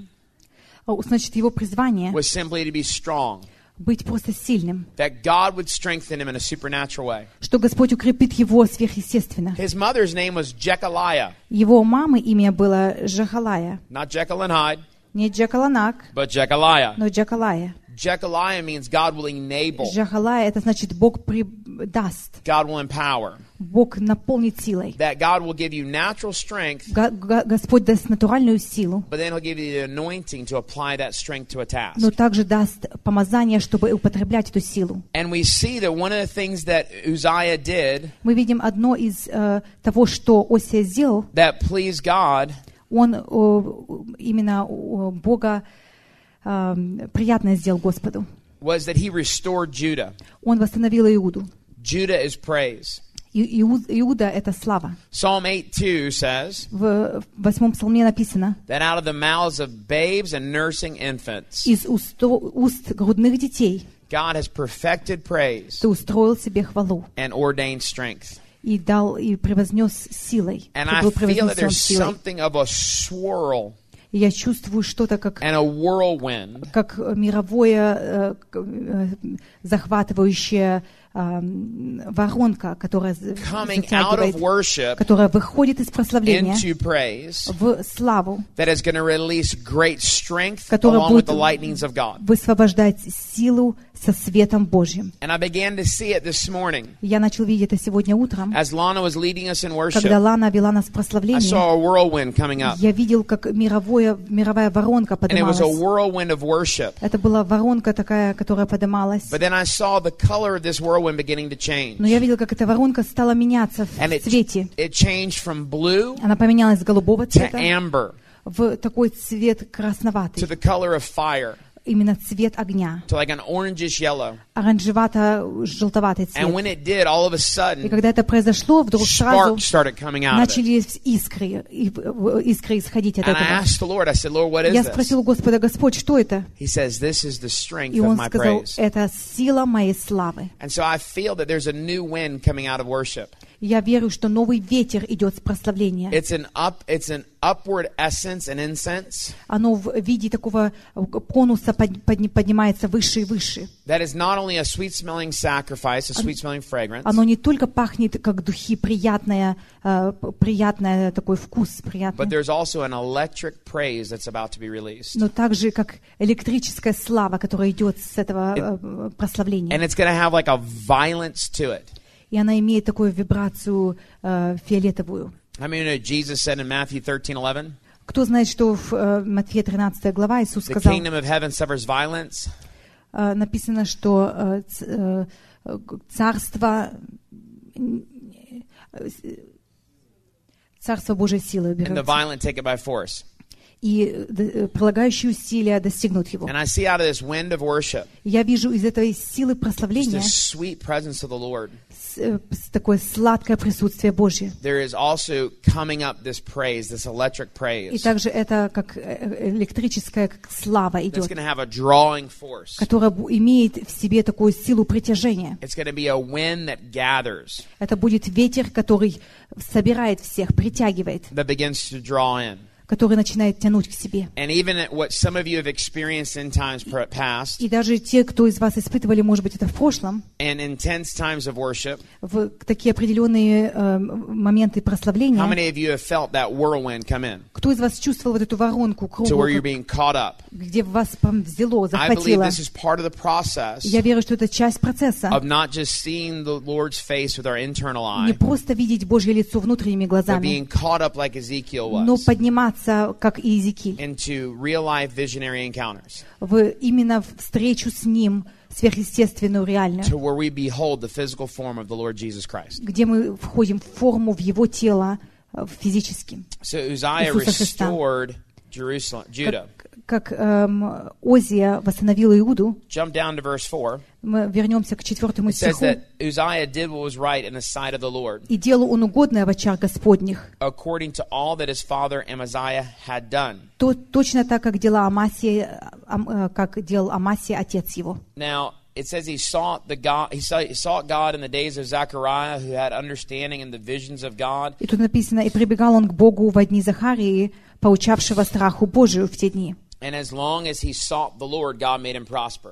О, Значит, его призвание was simply to be strong, быть просто сильным, that God would strengthen him in a supernatural way. что Господь укрепит его сверхъестественно. His mother's name was Jechaliah, Его мамы имя было Жахалая. not Jekyll and Hyde, Не Джекаланак, but Jechaliah. но Джакалая. Jechaliah means God will enable, Жахалая — это значит Бог придаст, God will empower, Бог наполнит силой. that God will give you natural strength, Га- га- Господь даст натуральную силу, but then he'll give you the anointing to apply that strength to a task. но также даст помазание, чтобы употреблять эту силу. And we see that one of the things that Uzziah did Мы видим одно из э, того, что Осия сделал. that pleased God Он о, именно о, Бога э, приятное сделал Господу. was that he restored Judah. Он восстановил Иуду. Judah is praise. И- Иу- Иуда — это слава. Psalm eight two says В восьмом псалме написано: that out of the mouths of babes and nursing infants, «Из усто- уст грудных детей God has perfected praise ты устроил себе хвалу and ordained strength. и дал и превознес силой». And Ты I был feel that превознесен there's силой. something of a swirl И я чувствую что-то как and a whirlwind как мировое э, к- э, захватывающее э, воронка, которая з- coming out of затягивает, worship которая выходит из прославления into praise в славу, that is going to release great strength которая along with будет the lightnings of God. высвобождать силу со светом Божьим. And I began to see it this morning Я начал видеть это сегодня утром, as Lana was leading us in когда worship. Лана вела нас в I прославление. saw a whirlwind coming up, Я видел, как мировое, мировая воронка and it was поднималась. a whirlwind of worship. Это была воронка такая, которая поднималась. But then I saw the color of this whirlwind beginning to change. Но я видел, как эта воронка стала меняться And в it, цвете. it changed from blue Она поменялась с голубого to цвета amber в такой цвет to красноватый. the color of fire Именно цвет огня. to like an orangish yellow. Оранжевато-желтоватый And when цвет. it did, all of a И sudden, когда это произошло, вдруг сразу sparks started coming out of it. начали искры, и- в- искры исходить от And I этого. asked the Lord, I said, Lord, what is Я this? спросил у Господа: Господь, что это? He says, this is the strength И of Он my сказал: praise. это сила моей славы. And so I feel that there's a new wind coming out of worship. Я верю, что новый ветер идет с прославления. It's an up, it's an upward essence and incense Оно в виде такого конуса под- подни- поднимается выше и выше. that is not only a sweet-smelling sacrifice, a sweet-smelling fragrance, Оно не только пахнет как духи, приятное, э, п- приятное такой вкус, but приятный, there's also an electric praise that's about to be released. но также как электрическая слава, которая идет с этого э, прославления. And it's going to have like a violence to it. И она имеет такую вибрацию э, фиолетовую. I mean, you know, Jesus said in Matthew thirteen eleven, Кто знает, что в э, Матфея тринадцатая глава Иисус the сказал, kingdom of heaven suffers violence, э, написано, что э, ц- э, э, царство, э, царство Божьей силы and the берется, violent take it by force. и э, прилагающие усилия достигнут его. And I see out of this wind of worship, Я вижу из этой силы just прославления this sweet presence of the Lord. с- э, с такое сладкое присутствие Божье. There is also coming up this praise, this electric И praise, также это как э, электрическая как слава that's идет, going to have a drawing force. которая бу- имеет в себе такую силу притяжения. It's going to be a wind that gathers, Это будет ветер, который собирает всех, притягивает, that begins to draw in. который начинает тянуть к себе. And even at what some of you have experienced in times pr- past, И даже те, кто из вас испытывали, может быть, это в прошлом, and intense times of worship, в такие определенные э, моменты how прославления, many of you have felt that whirlwind come in кто из вас чувствовал вот эту воронку to круглую, where you're как- being caught up? где вас прям взяло, I believe захватило? this is part of the process Я верю, что это часть процесса. of not just seeing the Lord's face with our internal Не eye, просто видеть Божье лицо внутренними but глазами, being caught up like Ezekiel но was подниматься, как и Иезекииль, into real-life visionary encounters, в именно встречу с Ним, сверхъестественную, реальную, to where we behold the physical form of the Lord Jesus Christ. где мы входим в форму, в Его тело, э, физически. So Uzziah Иисуса Христа. restored Jerusalem, Judah. Как, как эм, Озия восстановил Иуду. Jump down to verse four. Мы вернемся к четвертому It says стиху. that Uzziah did what was right in the sight of the Lord, «И делал он угодное в очах Господних, according to all that his father Amaziah had done. то, точно так, как, дела Амасия, Ам- э, как делал Амасия, отец его». Now, it says he sought the God, he saw- he sought God in the days of Zechariah, who had understanding in the visions of God. И тут написано: «И прибегал он к Богу во дни Захарии, поучавшего страху Божию в те дни». And as long as he sought the Lord, God made him prosper.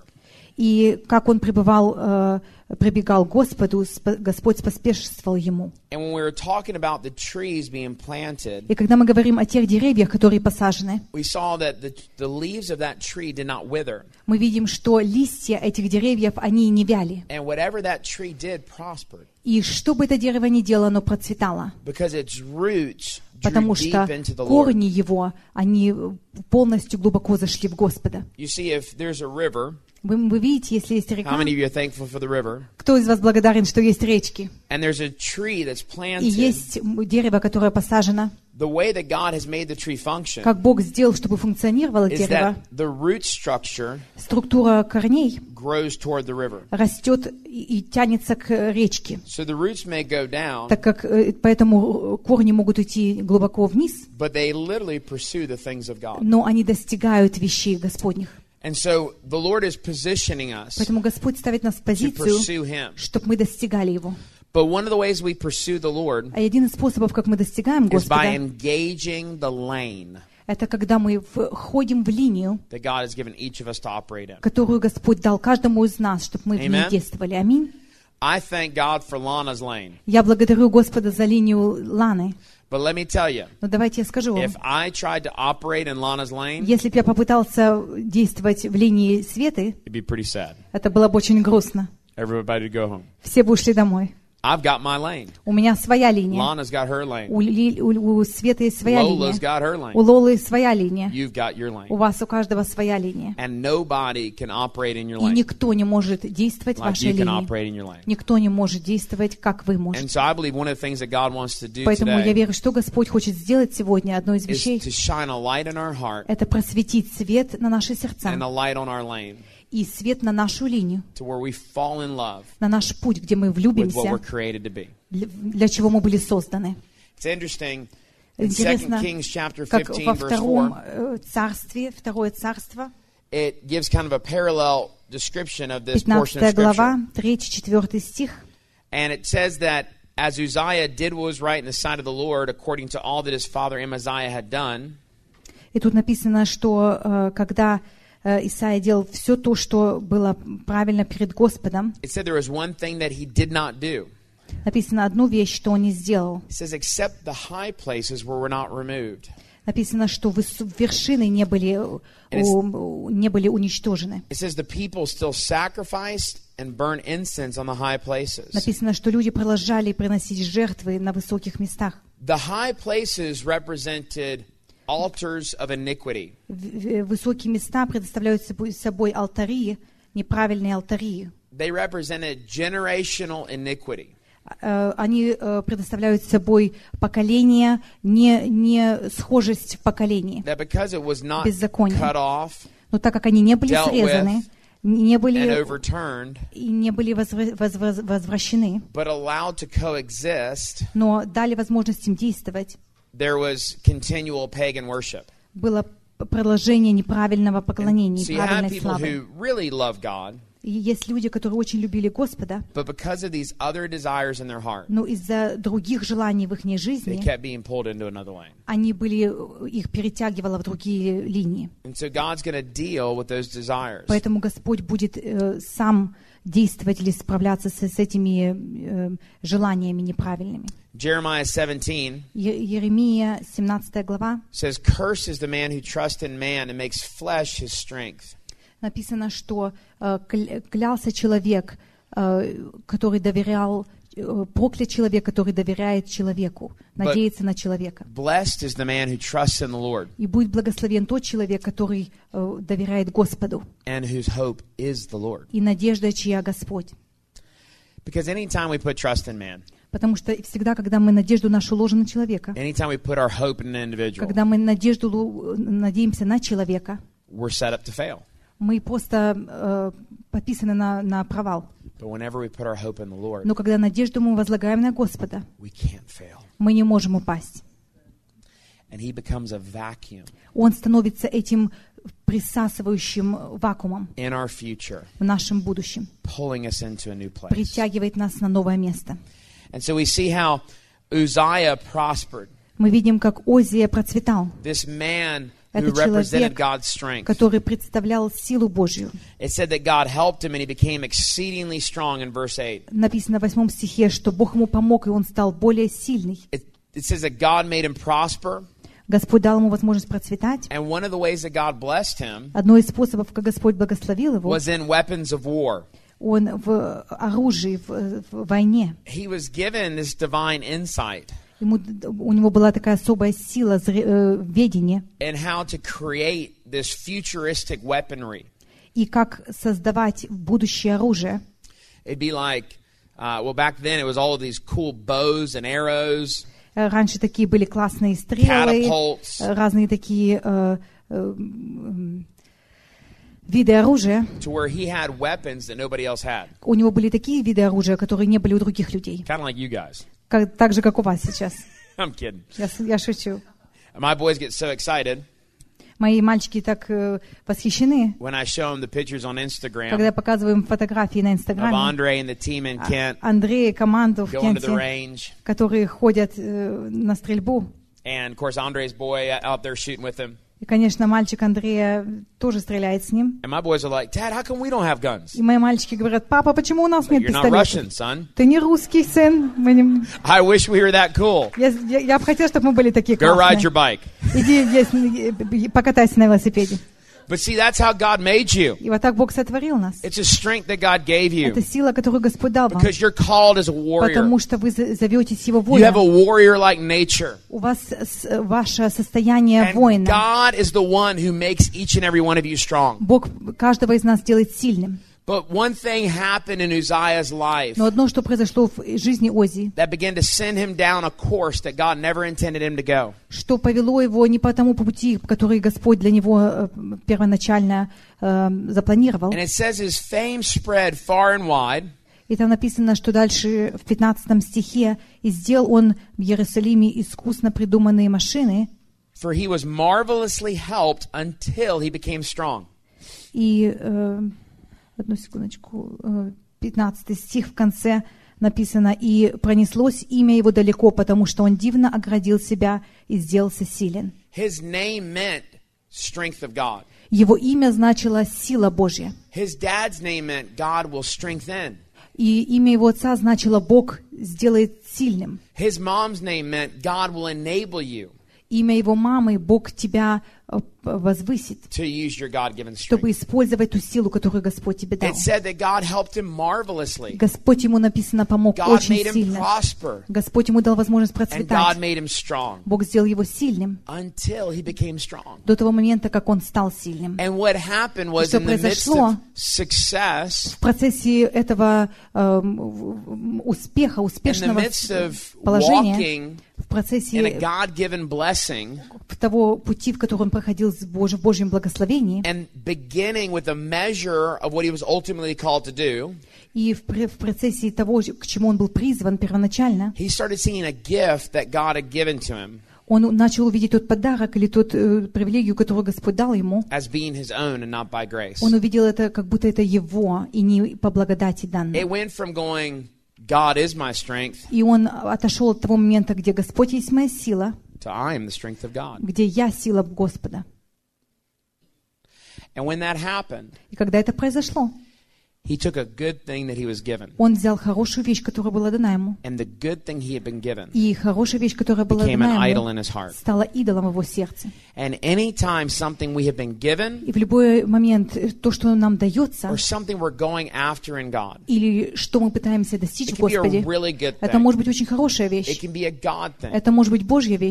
И как он пребывал, э, прибегал к Господу, спа- Господь поспешствовал ему. And when we were talking about the trees being planted, И когда мы говорим о тех деревьях, которые посажены, we saw that the, the leaves of that tree did not wither. мы видим, что листья этих деревьев, они не вяли. And whatever that tree did prospered, И что бы это дерево ни делало, оно процветало. because its roots drew Потому deep что into the Lord. корни его, они полностью глубоко зашли в Господа. You see, if there's a river, Вы, вы видите, если есть how река, many of you are thankful for the river? кто из вас благодарен, что есть речки? And there's a tree that's И planted. есть дерево, которое посажено. The way that God has made the tree function Как Бог сделал, чтобы функционировало is дерево, that the root structure структура корней grows toward the river. растет и, и тянется к речке. So the roots may go down, Так как э, поэтому корни могут идти глубоко вниз, but they literally pursue the things of God. но они достигают вещей Господних. And so the Lord is positioning us Поэтому Господь ставит нас в to позицию, pursue Him. чтобы мы достигали Его. But one of the ways we pursue the Lord А один из способов, как мы достигаем is by Господа, engaging the lane это когда мы входим в линию, that God has given each of us to operate in. которую Господь дал каждому из нас, чтобы мы в ней Amen. действовали. Аминь. I thank God for Lana's lane. Я благодарю Господа за линию Ланы. But let me tell you, Но давайте я скажу вам. if I tried to operate in Lana's lane, Если бы я попытался действовать в линии Светы, it'd be pretty sad. это было бы очень грустно. Everybody would go home. Все бы ушли домой. I've got my lane. У меня своя линия. Lana's got her lane. У, Ли- у- у Светы есть своя Lola's линия. got her У lane. Лолы своя линия. You've got your У lane. вас у каждого своя линия. And nobody can operate in your И lane никто не может действовать в like вашей you can линии. operate in your lane. Никто не может действовать, как вы And можете. so I believe one of the things that God wants to do Поэтому я today верю, что Господь хочет сделать сегодня. Одно из is вещей to shine a light in our heart — это просветить свет на наши сердца and a light on our lane и свет на нашу линию, to where we fall in love на наш путь, где мы with what влюбимся, we're created to be. для, для чего мы были созданы. It's interesting. In Интересно, Second Kings chapter как fifteen, во verse втором four, э, царстве, второе царство, it gives kind of a parallel description of this portion of пятнадцатая глава, Scripture. третий-четвертый стих. And it says that as Uzziah did what was right in the sight of the Lord, according to all that his father Amaziah had done, И тут написано, что э, когда э, Исаия делал все то, что было правильно перед Господом, it said there was one thing that he did not do. написано одну вещь, что он не сделал. It says, except the high places where were not removed. Написано, что выс- вершины не были, у- не были уничтожены. It says the people still sacrificed and burned incense on the high places. Написано, что люди продолжали приносить жертвы на высоких местах. The high places represented altars of iniquity. В- в- Высокие места предоставляют собой, собой алтари, неправильные алтари. They represented generational iniquity. Э, Они э, предоставляют собой поколение, не, не схожесть в поколении. That because it was not Беззаконие. cut off Но так как они не были Dealt срезаны, with не and были, overturned, и не были возвра- возвра- возвращены, but allowed to coexist, но дали возможность им действовать, there was continual pagan worship. было продолжение неправильного поклонения, So you had неправильной people славы. who really love God, И есть люди, которые очень любили Господа, but because of these other desires in their heart, но из-за других желаний в их they жизни kept being pulled into another lane. они были, их перетягивало в другие линии. And so God's going to deal with those desires. Поэтому Господь будет э, сам действовать или справляться с, с этими э, желаниями неправильными. Jeremiah seventeen Е- Еремия, семнадцатая глава, says, "Cursed is the man who trusts in man and makes flesh his strength." написано, что э, кля- клялся человек, э, который доверял, э, проклят человек, который доверяет человеку, надеется на человека. Blessed is the man who trusts in the Lord И будет благословен тот человек, который э, доверяет Господу, and whose hope is the Lord. и надежда, чья Господь. Because anytime we put trust in man, Потому что всегда, когда мы надежду нашу ложим на человека, anytime we put our hope in an individual, когда мы надежду лу- надеемся на человека, we're set up to fail. мы просто э, подписаны на, на провал. But whenever we put our hope in the Lord, Но когда надежду мы возлагаем на Господа, we can't fail. мы не можем упасть. And He becomes a vacuum Он становится этим присасывающим вакуумом in our future, в нашем будущем, pulling us into a new place. притягивает нас на новое место. And so we see how Uzziah prospered. Мы видим, как Озия процветал, This man who Это represented человек, God's strength. который представлял силу Божью. It said that God helped him and he became exceedingly strong in verse eight. Написано в восьмом стихе, что Бог ему помог, и он стал более сильный. It, it says that God made him prosper. Господь дал ему возможность процветать. And one of the ways that God blessed him Одно из способов, как Господь благословил его, was in weapons of war. он в оружии, в, в войне. He was given this divine insight Ему, у него была такая особая сила зре, э, ведения, in how to create this futuristic weaponry. и как создавать будущее оружие. It'd be like, uh, well, back then it was all of these cool bows and arrows, Э, Раньше такие были классные стрелы, catapults, э, разные такие э, э, м, виды оружия. to where he had weapons that nobody else had. У него были такие виды оружия, которые не были у других людей. Kind of like you guys. Как, так же, как у вас сейчас. I'm kidding. Я, с- я шучу. My boys get so excited Мои мальчики так э, восхищены, when I show them the pictures on Instagram когда я показываю им фотографии на of Инстаграме. Andre and the team in А- Kent Андрея и команду в going to the Кенте, range. которые ходят э, на стрельбу. And, of course, Andre's boy out there shooting with him. И, конечно, мальчик Андрея тоже стреляет с ним. And my boys are like, Dad, how come we don't have guns? И мои мальчики говорят: папа, почему у нас Like, нет you're not Russian, пистолетов? son. Ты не русский сын. Мы не- I wish we were that cool. Я, я, я бы хотела, чтобы мы были такие Go ride классные. your bike. Иди здесь, э, покатайся на велосипеде. But see, that's how God made you. И вот так Бог сотворил нас. It's a strength that God gave you Это сила, которую Господь дал вам. because you're called as a warrior. Потому что вы за- зоветесь Его You have a воином. warrior-like nature. У вас с- ваше состояние And воина. God is the one who makes each and every one of you strong. Бог каждого из нас делает сильным. But one thing happened in Uzziah's life Но одно, что произошло в жизни Озии, that began to send him down a course that God never intended him to go. что повело его не по тому пути, который Господь для него э, первоначально э, запланировал. And it says his fame spread far and wide. И там написано, что дальше в пятнадцатом стихе: «И сделал он в Иерусалиме искусно придуманные машины, For he was marvelously helped until he became strong. и э, одну секундочку, э, пятнадцатый стих в конце написано: «И пронеслось имя его далеко, потому что он дивно оградил себя и сделался силен». His name meant strength of God. Его имя значило «сила Божья», His dad's name meant God will strengthen. и имя его отца значило «Бог сделает сильным». His mom's name meant God will enable you Имя его мамы «Бог тебя э, возвысит», to use your God-given чтобы strength. использовать ту силу, которую Господь тебе дал. It said that God helped him marvelously. Господь ему, написано, помог God очень made him сильно. prosper. Господь ему дал возможность And God процветать. made him strong Бог сделал его сильным until he became strong. до того момента, как он стал сильным. And what happened was что in the midst произошло? of success, В процессе этого эм, в- в- успеха, in the успешного midst of положения, walking в in a процессе God-given blessing того пути, в котором он проходил с Божьим, в Божьем благословении, and beginning with a measure of what he was ultimately called to do, и в, пр- в процессе того, к чему он был призван первоначально, he started seeing a gift that God had given to him он начал увидеть тот подарок или тот э, привилегию, которую Господь дал ему. as being his own and not by grace. Он увидел это, как будто это его, и не по благодати дано. It went from going, God is my strength, И он отошел от того момента, где Господь есть моя сила, to I am the strength of God. где я сила Господа. And when that happened, И когда это произошло, he took a good thing that he was given, он взял хорошую вещь, которая была дана ему, and the good thing he had been given и хорошая вещь, которая была became an дана idol ему, in his heart. стала идолом в его сердце. And anytime something we have been given И в любой момент э, то, что нам дается, or something we're going after in God, или что мы пытаемся достичь it в can be a Господе, really good это thing. может быть очень хорошая It вещь, can be a God thing. это может быть Божья вещь.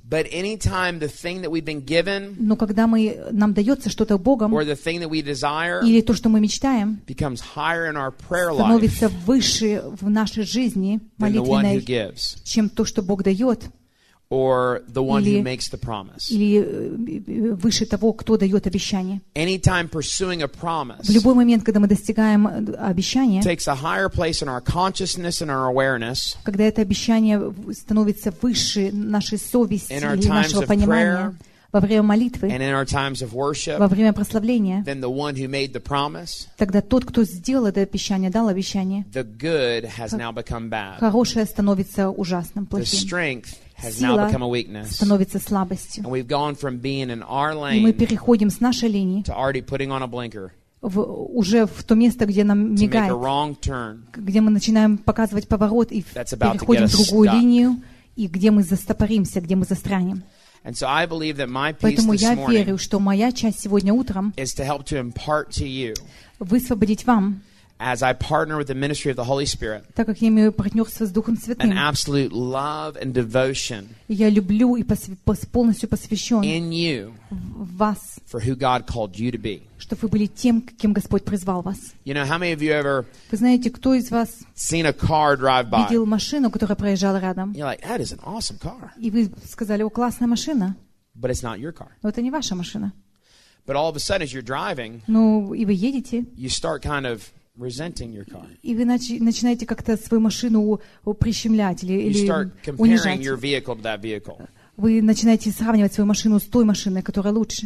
But anytime the thing that we've been given Но когда мы, нам дается что-то Богом, or the thing that we desire или то, что мы мечтаем, becomes higher in our prayer life становится выше в нашей жизни than the one who молитвенной, gives чем то, что Бог дает, or the one who Или- makes the promise. или э, выше того, кто дает обещание. Anytime pursuing a promise В любой момент, когда мы достигаем э, обещания, takes a higher place in our consciousness and our awareness, когда это обещание в- становится выше нашей совести In our или нашего times of понимания, во время молитвы, and in our times of worship, во время прославления, then the one who made the promise, тогда тот, кто сделал это обещание, дал обещание, the good has now become bad. хорошее становится ужасным, The плохим, strength has now Сила become a weakness. становится слабостью. And we've gone from being in our И мы lane переходим с нашей линии to already putting on a blinker в, уже в то место, где нам to make a мигает, wrong turn где мы начинаем показывать поворот и в- That's about to переходим get в us другую stuck. линию, и где мы застопоримся, где мы застрянем. And so I believe that my piece Поэтому this я morning верю, что моя часть сегодня утром is to help to impart to you высвободить вам, as I partner with the ministry of the Holy Spirit так как я имею партнерство с Духом an Святым. absolute love and devotion И я люблю и посв- пос- полностью посвящен in you в вас, for who God called you to be. чтобы вы были тем, кем Господь призвал вас. You know, how many of you ever Вы знаете, кто из вас seen a car drive by? видел машину, которая проезжала рядом, You're like, that is an awesome car. и вы сказали: о, классная машина, But it's not your car. но это не ваша машина. But all of a sudden, as you're driving, Ну, и вы едете, you start kind of resenting your car. и вы начи- начинаете как-то свою машину о, прищемлять или, You или start comparing унижать. your vehicle to that vehicle. Вы начинаете сравнивать свою машину с той машиной, которая лучше.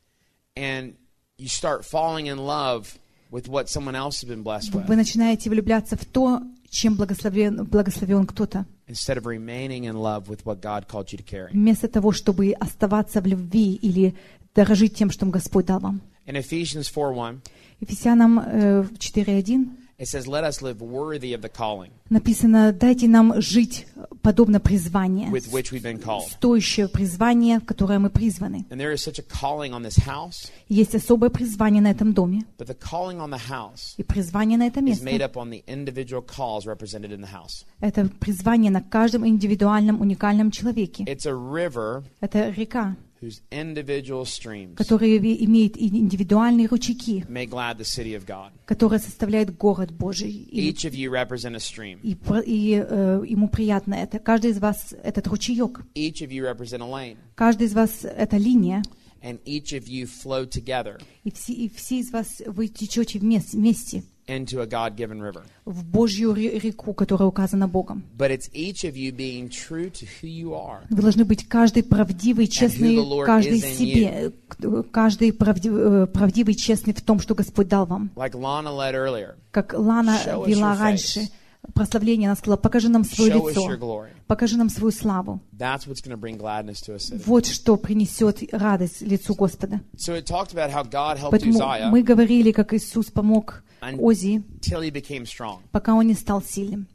And you start falling in love with what someone else has been blessed Вы with начинаете влюбляться в то, чем благословен, благословен кто-то, instead of remaining in love with what God called you to carry. вместо того, чтобы оставаться в любви или дорожить тем, что Господь дал вам. In Ephesians four one, Ефесянам э, четыре один it says, let us live worthy of the calling написано: «Дайте нам жить подобно призванию, with which we've been called. стоящее призвание, в которое мы призваны». And there is such a calling on this house, Есть особое призвание на этом доме, but the calling on the house и призвание на это is made место. up on the individual calls represented in the house. Это призвание на каждом индивидуальном, уникальном человеке. It's a river Это река, whose individual streams которая ви- имеет и индивидуальные ручейки, make glad the city of God. которая составляет город Божий. И, Each of you represent a stream. и, про- и, э, ему приятно это. Каждый из вас этот ручеек. Each of you represent a lane. Каждый из вас это линия. And each of you flow together И все, и все из вас вы течете вместе, вместе into a God-given river. в Божью ре- реку, которая указана Богом. But it's each of you being true to who you are. Вы должны быть каждый правдивый, честный, the Lord каждый is in себе, к- каждый правдив- э, правдивый, честный в том, что Господь дал вам. Like Lana led earlier, Как Лана Show us вела your face. раньше прославление, она сказала: покажи нам свое show us your лицо, glory. покажи нам свою славу. That's what's going to bring gladness to a city. Вот что принесет радость лицу Господа. So it talked about how God helped Поэтому Uzziah мы говорили, как Иисус помог Озии, until he became strong. пока он не стал сильным.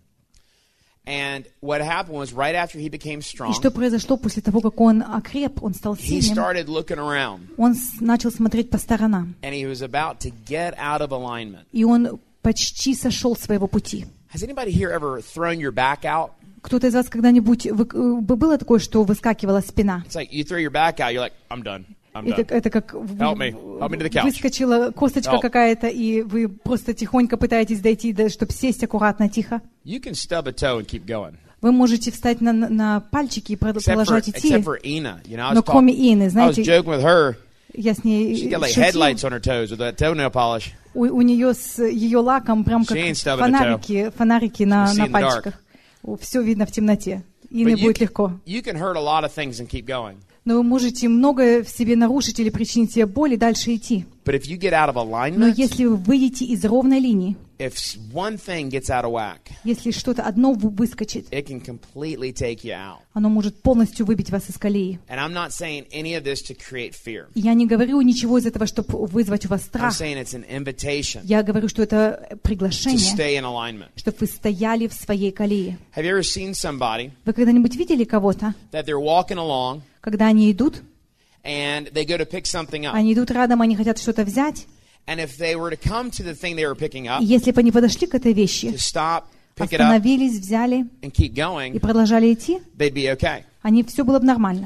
And what happened was right after he became И strong, что произошло после того, как он окреп, он стал he сильным, started looking around он с- начал смотреть по сторонам, and he was about to get out of alignment. и он почти сошел с своего пути. Has anybody here ever thrown your back out? Кто-то из вас когда-нибудь вы- э, было такое, что выскакивала спина? It's like you throw your back out, you're like, I'm done. I'm Это, done. это как вы- Help me. Help me to the couch. выскочила косточка Help. какая-то, и вы просто тихонько пытаетесь дойти, да, чтобы сесть аккуратно, тихо. You can stub a toe and keep going. Вы можете встать на, на- на пальчики и прод- Except for, продолжать идти. except for Ina. You know, I was, Но кроме talking, Ины, I was знаете, joking with her. я с ней She's got like шутил. headlights on her toes with that toenail polish. У, у нее с ее лаком прям как She ain't stubbing a фонарики, фонарики на, She'll see на in the пальчиках. Все видно в темноте. Ины But you, будет легко. you can hurt a lot of things and keep going. Но вы можете многое в себе нарушить или причинить себе боль и дальше идти. But if you get out of Но alignment, если вы выйдете из ровной линии, if s- one thing gets out of whack, если что-то одно вы- выскочит, it can completely take you out. оно может полностью выбить вас из колеи. And I'm not saying any of this to create fear. И я не говорю ничего из этого, чтобы вызвать у вас I'm страх. saying it's an invitation Я говорю, что это to приглашение, stay in alignment. чтобы вы стояли в своей колее. Have you ever seen somebody Вы когда-нибудь видели кого-то, that they're walking along когда они идут, and they go to pick something up? они идут рядом, они хотят что-то взять, And if they were to come to the thing they were picking up, и если бы они подошли к этой to вещи, stop, pick it up, остановились, взяли and keep и going, продолжали идти, they'd be okay. они все было бы нормально.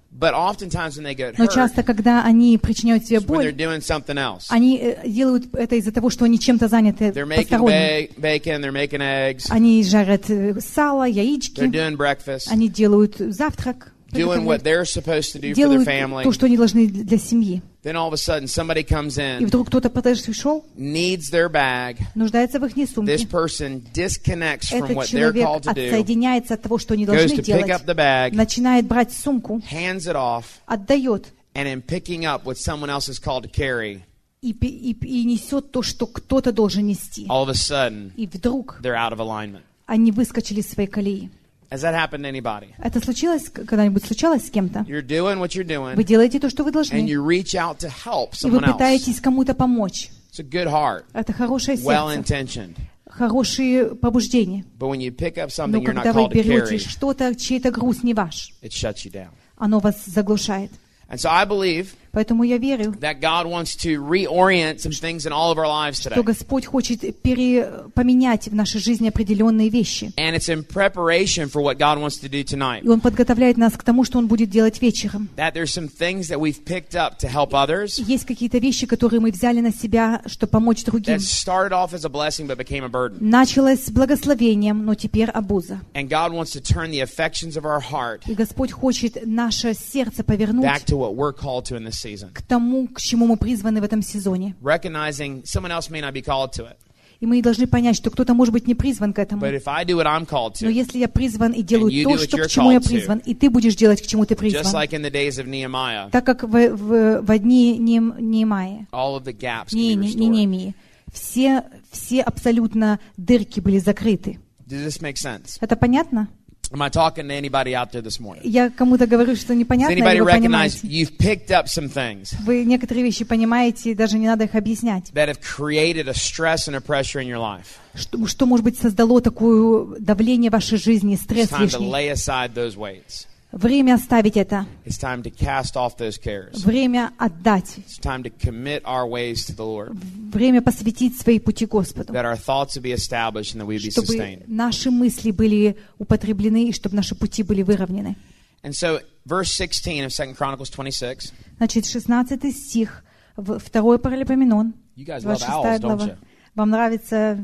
But oftentimes when they get Но hurt, часто, когда они причиняют себе it's when they're боль, doing something else. они э, делают это из-за того, что они чем-то заняты They're making посторонним. ba- bacon, they're making eggs, Они жарят э, сало, they're яички, doing breakfast, они делают завтрак, doing what приготовляют, they're supposed to do for their делают family. то, что они должны для семьи. Then all of a sudden somebody comes И in, вдруг кто-то пришел, needs their bag. нуждается в их This сумке. person disconnects from Этот what they're человек called to do, отсоединяется от того, что они goes должны to pick делать, up the bag, начинает брать сумку, hands it off, отдает and in picking up what someone else is called to carry, и, пи- и, и несет то, что кто-то должен нести. all of a sudden И вдруг they're out of alignment. они выскочили из своей колеи. Has that happened to anybody? Это случилось когда-нибудь? Случалось с кем-то? You're doing what you're Вы doing, делаете то, что вы and должны, you reach out to help и вы someone else. пытаетесь кому-то помочь. It's a good heart, Это хорошее сердце, well-intentioned. хорошие побуждения. But when you pick up Но something you're not когда вы called to берете carry, что-то, чей-то груз не ваш, it shuts you down. оно вас заглушает. And so I believe Поэтому я верю, that God wants to reorient some things in all of our lives today. что Господь хочет пере- поменять в нашей жизни определенные вещи. And it's in preparation for what God wants to do tonight. И Он подготовляет нас к тому, что Он будет делать вечером. That there's some things that we've picked up to help others Есть какие-то вещи, которые мы взяли на себя, чтобы помочь другим. that started off as a blessing but became a burden. Началось с благословением, но теперь обуза. And God wants to turn the affections of our heart И Господь хочет наше сердце повернуть back to what we're called to in this season. к тому, к чему мы призваны в этом сезоне. Recognizing someone else may not be called to it. И мы должны понять, что кто-то, может быть, не призван к этому. But if I do what I'm called Но to, если я призван и делаю And you то, do what что, you're к чему я called to, призван, и ты будешь делать, к чему ты just призван, like in the days of Nehemiah, так как в, в, в дни Нем- Неемии, all of the gaps can не, be не, restored. Неемии, все, все абсолютно дырки были закрыты. Does this make sense? Это понятно? Am I talking to anybody out there this morning? Я кому-то говорю, что Does непонятно, или anybody вы recognize понимаете? you've picked up some things Вы некоторые вещи понимаете, и даже не надо их объяснять. that have created a stress and a pressure in your life? Что, что может быть, создало такое давление в вашей жизни, It's стресс time to лишний. lay aside those weights. Время оставить это. It's time to cast off those cares. Время отдать. It's time to commit our ways to the Lord, Время посвятить свои пути Господу. that our thoughts would be established and that we'd be Чтобы sustained. наши мысли были употреблены и чтобы наши пути были выровнены. And so, verse sixteen of Second Chronicles twenty-six, Значит, шестнадцатый стих, в- второй Паралипоменон, you guys love двадцать шестая owls, don't глава. you? Вам нравятся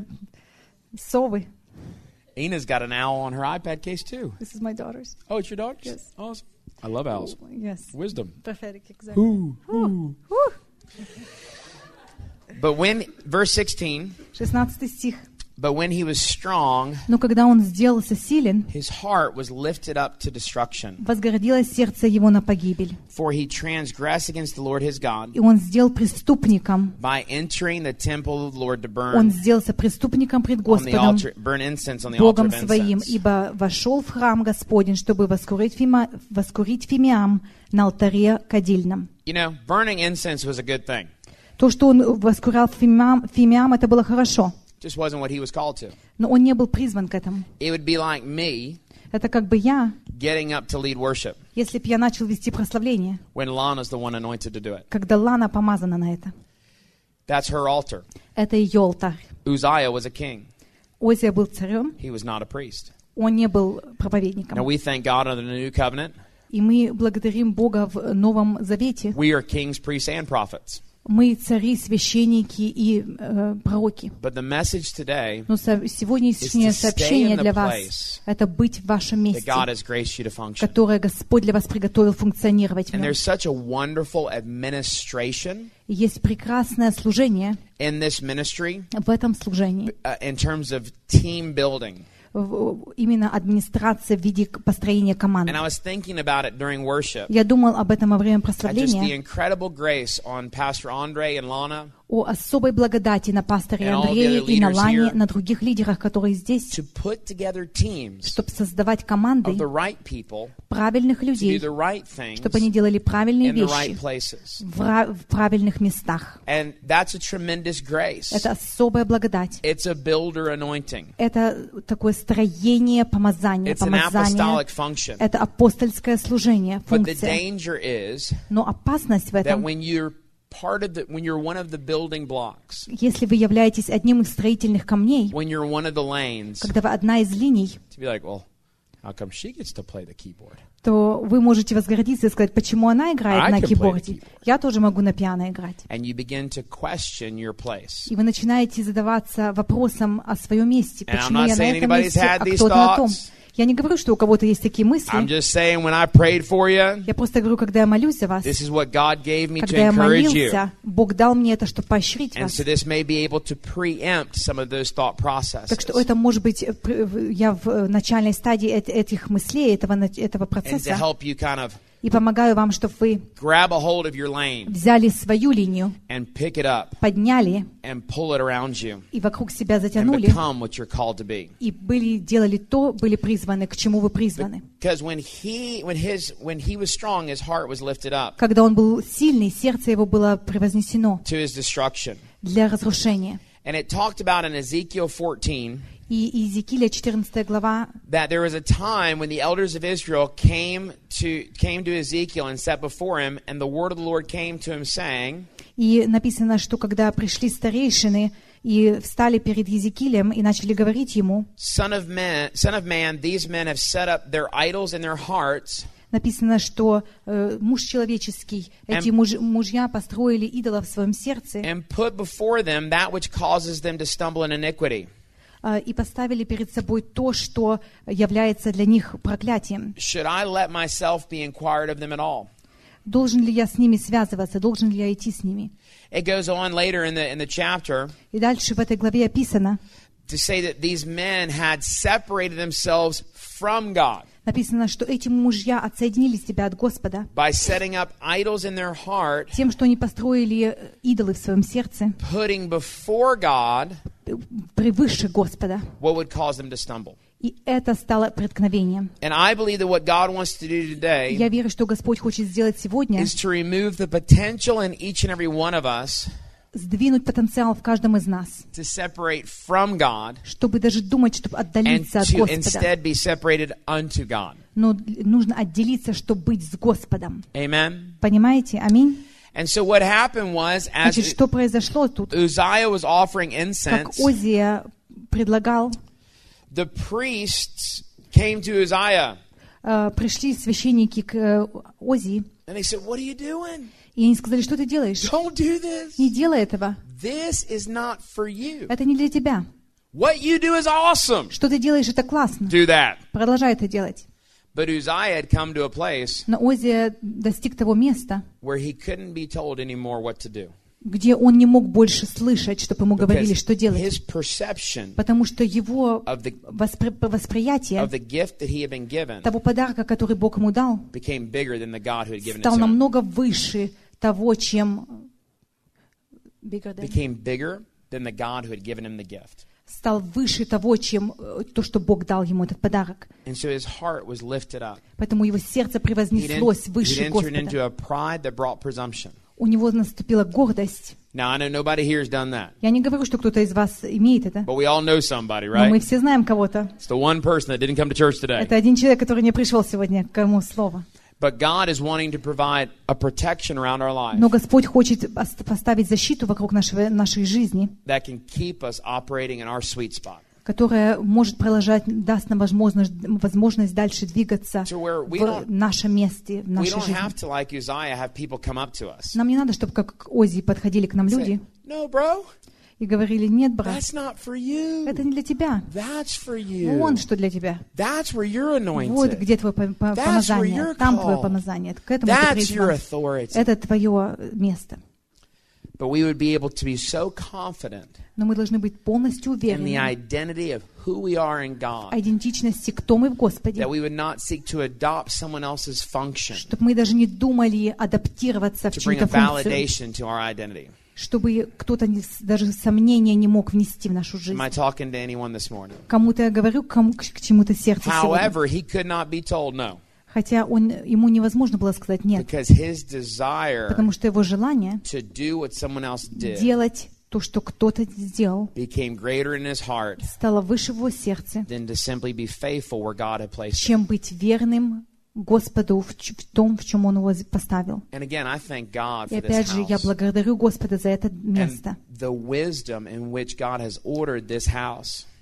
совы? Ina's got an owl on her iPad case too. This is my daughter's. Oh, it's your daughter's? Yes. Awesome. I love owls. Yes. Wisdom. Prophetic, exactly. Ooh, ooh. Ух! But when, verse sixteen, шестнадцатый стих. but when he was strong, Но когда он сделался силен, his heart was lifted up to destruction. возгордилось сердце его на погибель. For he transgressed against the Lord his God И он сделал преступником, by entering the temple of the Lord to он burn сделался преступником пред on the Господом, altar, burn incense on the altar Богом of своим, incense. ибо вошел в храм Господень, чтобы воскурить, фима, воскурить фимиам на алтаре кадильном. You know, burning incense was a good thing. То, что он воскурял фимиам, фимиам, это было хорошо, Just wasn't what he was called to. но он не был призван к этому. It would be like me Это как бы я, getting up to lead worship если бы я начал вести прославление, when Lana's the one anointed to do it. когда Лана помазана на это. That's her altar. Это ее алтарь. Uzziah was a king. Озия был царем, He was not a priest. он не был Now проповедником. we thank God under the new covenant. И мы благодарим Бога в Новом Завете. We are kings, priests, and prophets. Мы цари, священники и э, пророки. But the message today Но со- сегодняшнее is to stay сообщение in the для вас place – это быть в вашем that месте, God has graced you to function. которое Господь для вас приготовил функционировать в And нем. there's such a wonderful administration И есть прекрасное служение in this ministry в этом служении. uh, in terms of team building. В- Именно администрация в виде к- построения команды. And I was thinking about it during worship. Я думал об этом во время And just the прославления, incredible grace on Pastor Andre and Lana о особой благодати на пасторе And all the Андрея other и на leaders Лане, here. на других лидерах, которые здесь, to put together teams чтобы создавать команды of the right people правильных to do людей, the right things чтобы они делали правильные in the right вещи places. в, ра- в правильных местах. And that's a tremendous grace. Это особая благодать. It's a builder anointing. Это такое строение помазания, It's an помазание. apostolic function. Это апостольское служение, But the функция. danger is Но опасность в that этом, when you're part of the, when you're one of the building blocks, если вы являетесь одним из строительных камней, when you're one of the lanes, когда вы одна из линий, to be like, well, How come she gets to play the keyboard? то вы можете возгордиться и сказать, почему она играет I на can play the киборде. keyboard. Я тоже могу на пиано играть. And you begin to question your place. И вы начинаете задаваться вопросом о своем месте. And I'm Почему not я на saying этом anybody's месте, had а these кто-то на том? thoughts. Я не говорю, что у кого-то есть такие I'm мысли. just saying when I prayed for you, Я просто говорю, когда я молюсь за вас, this is what God gave me to когда я encourage you. молился, Бог дал мне это, чтобы поощрить And вас. so this may be able to preempt some of those thought Так что processes. это может быть, э, пр- я в э, начальной стадии эт- этих мыслей, этого, нач- этого And to процесса, help you kind of и помогаю вам, чтобы вы grab a hold of your lane взяли свою линию, and pick it up подняли and pull it around you и вокруг себя and затянули, become what you're called to be. и были, делали то, были призваны, к чему вы призваны. Because when he when his when he was strong, his heart was lifted up Когда он был сильный, сердце его было превознесено to his destruction. для разрушения. And it talked about in Ezekiel fourteen И Иезекииля четырнадцатая глава, that there was a time when the elders of Israel came to came to Ezekiel and sat before him, and the word of the Lord came to him, saying, и написано, что когда пришли старейшины и встали перед Иезекиилем и начали говорить ему, Son of man, son of man, these men have set up their idols in their hearts, написано, что э, муж человеческий, эти муж, мужья построили идолов в своем сердце and put before them that which causes them to stumble in iniquity. э, и поставили перед собой то, что является для них проклятием. Should I let myself be inquired of them at all? Должен ли я с ними связываться? Должен ли я идти с ними? It goes on later in the in the chapter И дальше в этой главе описано, to say that these men had separated themselves from God написано, что эти мужья отсоединили себя от Господа by setting up idols in their heart, тем, что они построили идолы в своем сердце putting before God превыше Господа. what would cause them to stumble. И это стало преткновением. And I believe that what God wants to do today Я верю, что Господь хочет сделать сегодня, is to remove the potential in each and every one of us сдвинуть потенциал в каждом из нас, to separate from God чтобы даже думать, чтобы and отдалиться от to Господа. instead be separated unto God. Но нужно отделиться, чтобы быть с Господом. Amen? Понимаете? Аминь. And so what happened was, as Значит, что произошло тут? Uzziah was offering Как incense, Озия предлагал, the priests came to Uzziah э, пришли священники к э, Озии, and they said, "What are you doing? и они сказали, что ты делаешь? Don't do this. Не делай этого. This is not for you. Это не для тебя. What you do is awesome. Что ты делаешь, это классно. Do that." Продолжай это делать. But Uzziah had come to a place Но Озия достиг того места, where he couldn't be told anymore what to do. где он не мог больше слышать, чтобы ему говорили, Because что делать. his perception Потому что его of the, воспри- восприятие of the gift that he had been given того подарка, который Бог ему дал, became bigger than the God who had given it стал to him. намного выше того, чем bigger than- Became bigger than the God who had given him the gift. стал выше того, чем э, то, что Бог дал ему этот подарок. And so his heart was lifted up. Поэтому его сердце He'd, en- превознеслось he'd выше entered Господа. into a pride that brought presumption. У него наступила гордость. Now, I know nobody here has done that, Я не говорю, что кто-то из вас имеет это, but we all know somebody, но мы right? все знаем кого-то. It's the one person that didn't come to church today. Это один человек, который не пришел сегодня, кому слово. But God is wanting to provide a protection around our life Но Господь хочет ост- поставить защиту вокруг нашего, нашей жизни, that can keep us operating in our sweet spot. которая может продолжать, даст нам возможность, возможность дальше двигаться To where we в don't- нашем месте, в We нашей don't жизни. have to, like Uzziah, have people come up to us. Нам не надо, чтобы как к Озии подходили к нам Say, люди no, bro, и говорили, нет, брат, that's not for you. это не для тебя. That's for you. Вон что для тебя. That's where you're Вот anointed. где твое пом- по- That's where помазание. you're Там твое called. помазание. К этому ты That's your призван. authority. Это твое место. But we would be able to be so confident Но мы должны быть полностью in the уверены identity of who we are in God в идентичности, кто мы в Господе, that we would not seek to adopt someone else's function чтобы мы даже не думали адаптироваться в to bring чью-то a функцию, validation to our identity. чтобы кто-то не- даже сомнения не мог внести в нашу Am жизнь. I talking to anyone this morning? Кому-то я говорю, кому, к к чему-то сердце сегодня. However, he could not be told no Хотя он, ему невозможно было сказать нет, because his desire потому что его желание to do what someone else did делать то, что кто-то сделал, became greater in his heart стало выше в его сердце, than to simply be faithful where God had placed him. чем быть верным Господу в, ч- в том, в чем Он его поставил. And again, I thank God И for this опять же, я house благодарю Господа за это and место. the wisdom in which God has ordered this house.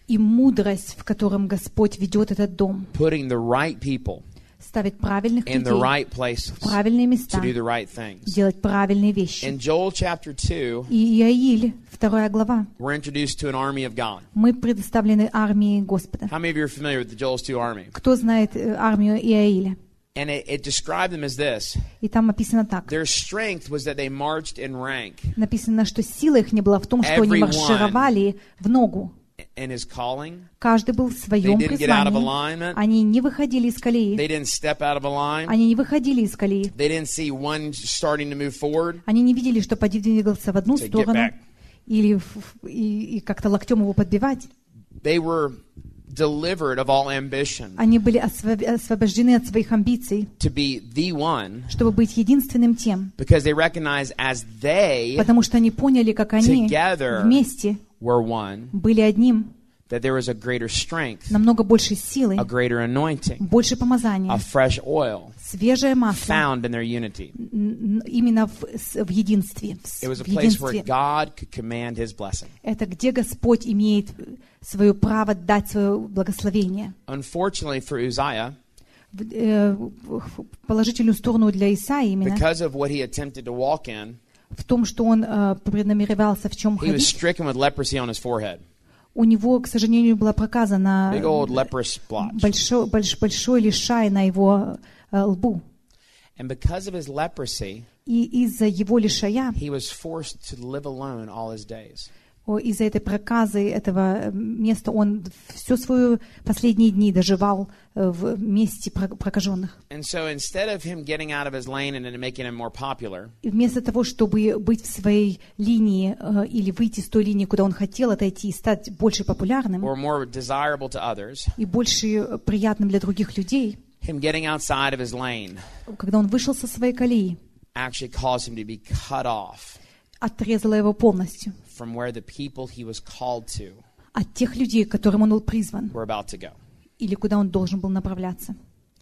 и мудрость, в котором Господь ведет этот дом. putting the right people Ставит правильных in the людей right places в правильные to места, do the right things. делать правильные вещи. In Joel chapter two, И Иаиль, вторая глава, we're introduced to an army of God. мы предоставлены армии Господа. How many of you are familiar with the Joel's two army? Кто знает э, армию Иаиля? And it, it described them as this. И там написано так. Their strength was that they marched in rank. Написано, что сила их не была в том, что они Everyone маршировали в ногу. In his calling, Каждый был в they своем didn't get out of призвании. alignment. Они не выходили из They колеи. didn't step out of a line. Они не выходили из колеи. They didn't see one starting to move forward. Они не видели, что один двигался в одну Say, "Get сторону back." или в- и, и как-то локтем его подбивать. They were delivered of all ambition Они были освоб- освобождены от своих амбиций, to be the one чтобы быть единственным тем. because they recognized as they Потому что они поняли, как они Together. вместе were one, были одним, that there was a greater strength, намного большей силы, a greater anointing, больше a помазания, fresh oil свежее масло, found in their unity. н- именно в, с- в единстве. в с- It was a в place where единстве. God could command His blessing. Это где Господь имеет свое право дать свое благословение. Unfortunately for Uzziah, В, э, в положительную сторону для Исаии именно because of what he attempted to walk in, в том, что он э, преднамеревался в чем he was ходить. stricken with leprosy on his forehead. У него, к сожалению, была проказана Big old leprous splotch. большой, больш- большой лишай на его э, лбу. And because of his leprosy, И из-за его лишая, he was forced to live alone all his days. о, из-за этой проказы, этого места, он все свои последние дни доживал э, в месте про- прокаженных. And so instead of him getting out of his lane and then making him more popular, И вместо того, чтобы быть в своей линии э, или выйти с той линии, куда он хотел отойти, и стать больше популярным or more desirable to others, и больше приятным для других людей, him getting outside of his lane когда он вышел со своей колеи, actually caused him to be cut off отрезала его полностью from where the people he was called to от тех людей, к которым он был призван, were about to go. или куда он должен был направляться.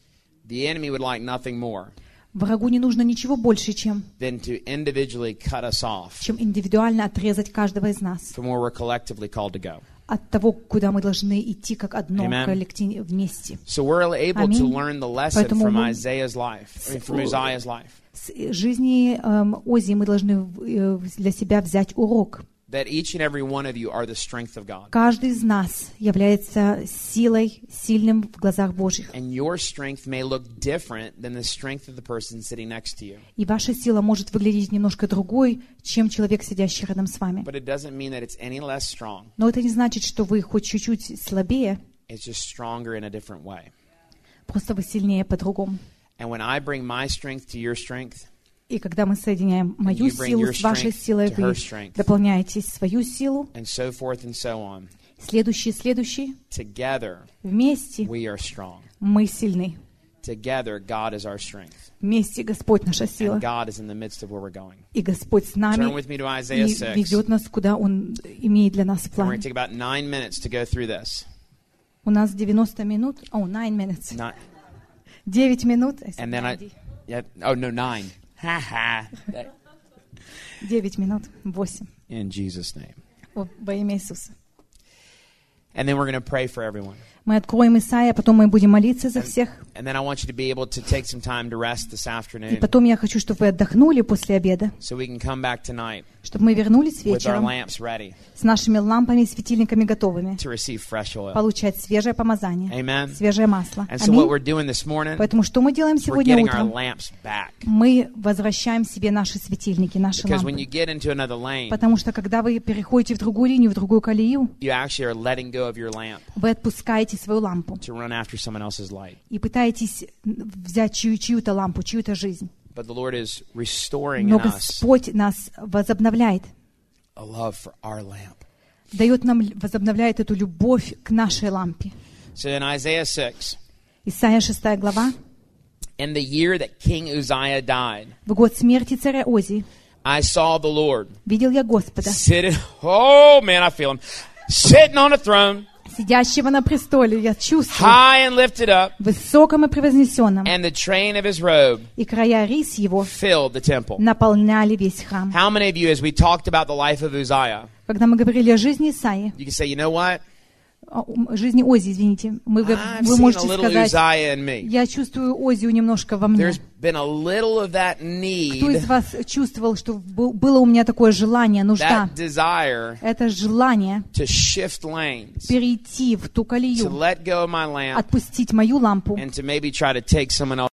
The enemy would like nothing more Врагу не нужно ничего больше, чем, than to individually cut us off чем индивидуально отрезать каждого из нас from where we're collectively called to go. от того, куда мы должны идти как одно Amen. коллектив вместе. So we're able to Аминь. learn the lesson Поэтому from мы- Isaiah's life, I mean, from Uzziah's life, С жизни эм, Озии мы должны э, для себя взять урок. that each and every one of you are the strength of God. Каждый из нас является силой, сильным в глазах Божьих. And your strength may look different than the strength of the person sitting next to you. И ваша сила может выглядеть немножко другой, чем человек, сидящий рядом с вами. But it doesn't mean that it's any less strong. Но это не значит, что вы хоть чуть-чуть слабее, It's just stronger in a different way. просто вы сильнее по-другому. And when I bring my strength to your strength, И когда мы соединяем мою you bring силу your с вашей strength силой, to her вы strength. дополняете свою силу, and so forth and so on, следующий, следующий, together вместе we are strong. мы сильны. Together God is our strength. Вместе Господь наша сила. And God is in the midst of where we're going. И Господь с Turn нами with me to Isaiah и six. ведет нас, куда Он имеет для нас в And we're going плане. to take about nine minutes to go through this. У нас девяносто минут, о, nine minutes, Not, девять минут, and then I, yeah, oh no, nine. Ha ha. That- девять минут, восемь, In Jesus' name. во во имя Иисуса. And then we're going to pray for everyone. Мы откроем Исаия, потом мы будем молиться за всех. And then I want you to be able to take some time to rest this И afternoon потом я хочу, чтобы вы отдохнули после обеда, so we can come back tonight чтобы мы вернулись with our вечером lamps ready с нашими лампами и светильниками готовыми, to receive fresh oil. получать свежее помазание, Amen. свежее масло. And so what Аминь. we're doing this morning, Поэтому что мы делаем we're сегодня getting our утром? lamps back. Мы возвращаем себе наши светильники, наши Because when you лампы. get into another lane, Потому что когда вы переходите в другую линию, в другую колею, you actually are letting go of your lamp вы отпускаете свою лампу to run after someone else's light. и пытаетесь взять чью- чью-то лампу, чью-то жизнь. But the Lord is restoring Но in us Господь нас возобновляет, a love for our lamp. дает нам, возобновляет эту любовь к нашей лампе. So in Isaiah six, Исайя шестая глава. in the year that King Uzziah died, В год смерти царя Озии I saw the Lord видел я Господа, sitting, oh man, I feel him, sitting on a throne, сидящего на престоле, я чувствую, high and lifted up, высоком и превознесенном, and the train of his robe и края рис его filled the temple. наполняли весь храм. How many of you, as we talked about the life of Uzziah, Когда мы говорили о жизни Исаии, you can say, you know what? а, жизни Ози, извините. Мы, вы I've вы seen a можете little сказать, Uzziah in me. я чувствую Озию немножко во мне. There's been a little of that Кто из need, вас чувствовал, что был- было у меня такое желание, нужда? that desire Это желание to shift lanes, перейти в ту to колею, let go of my lamp, отпустить мою лампу and to maybe try to take someone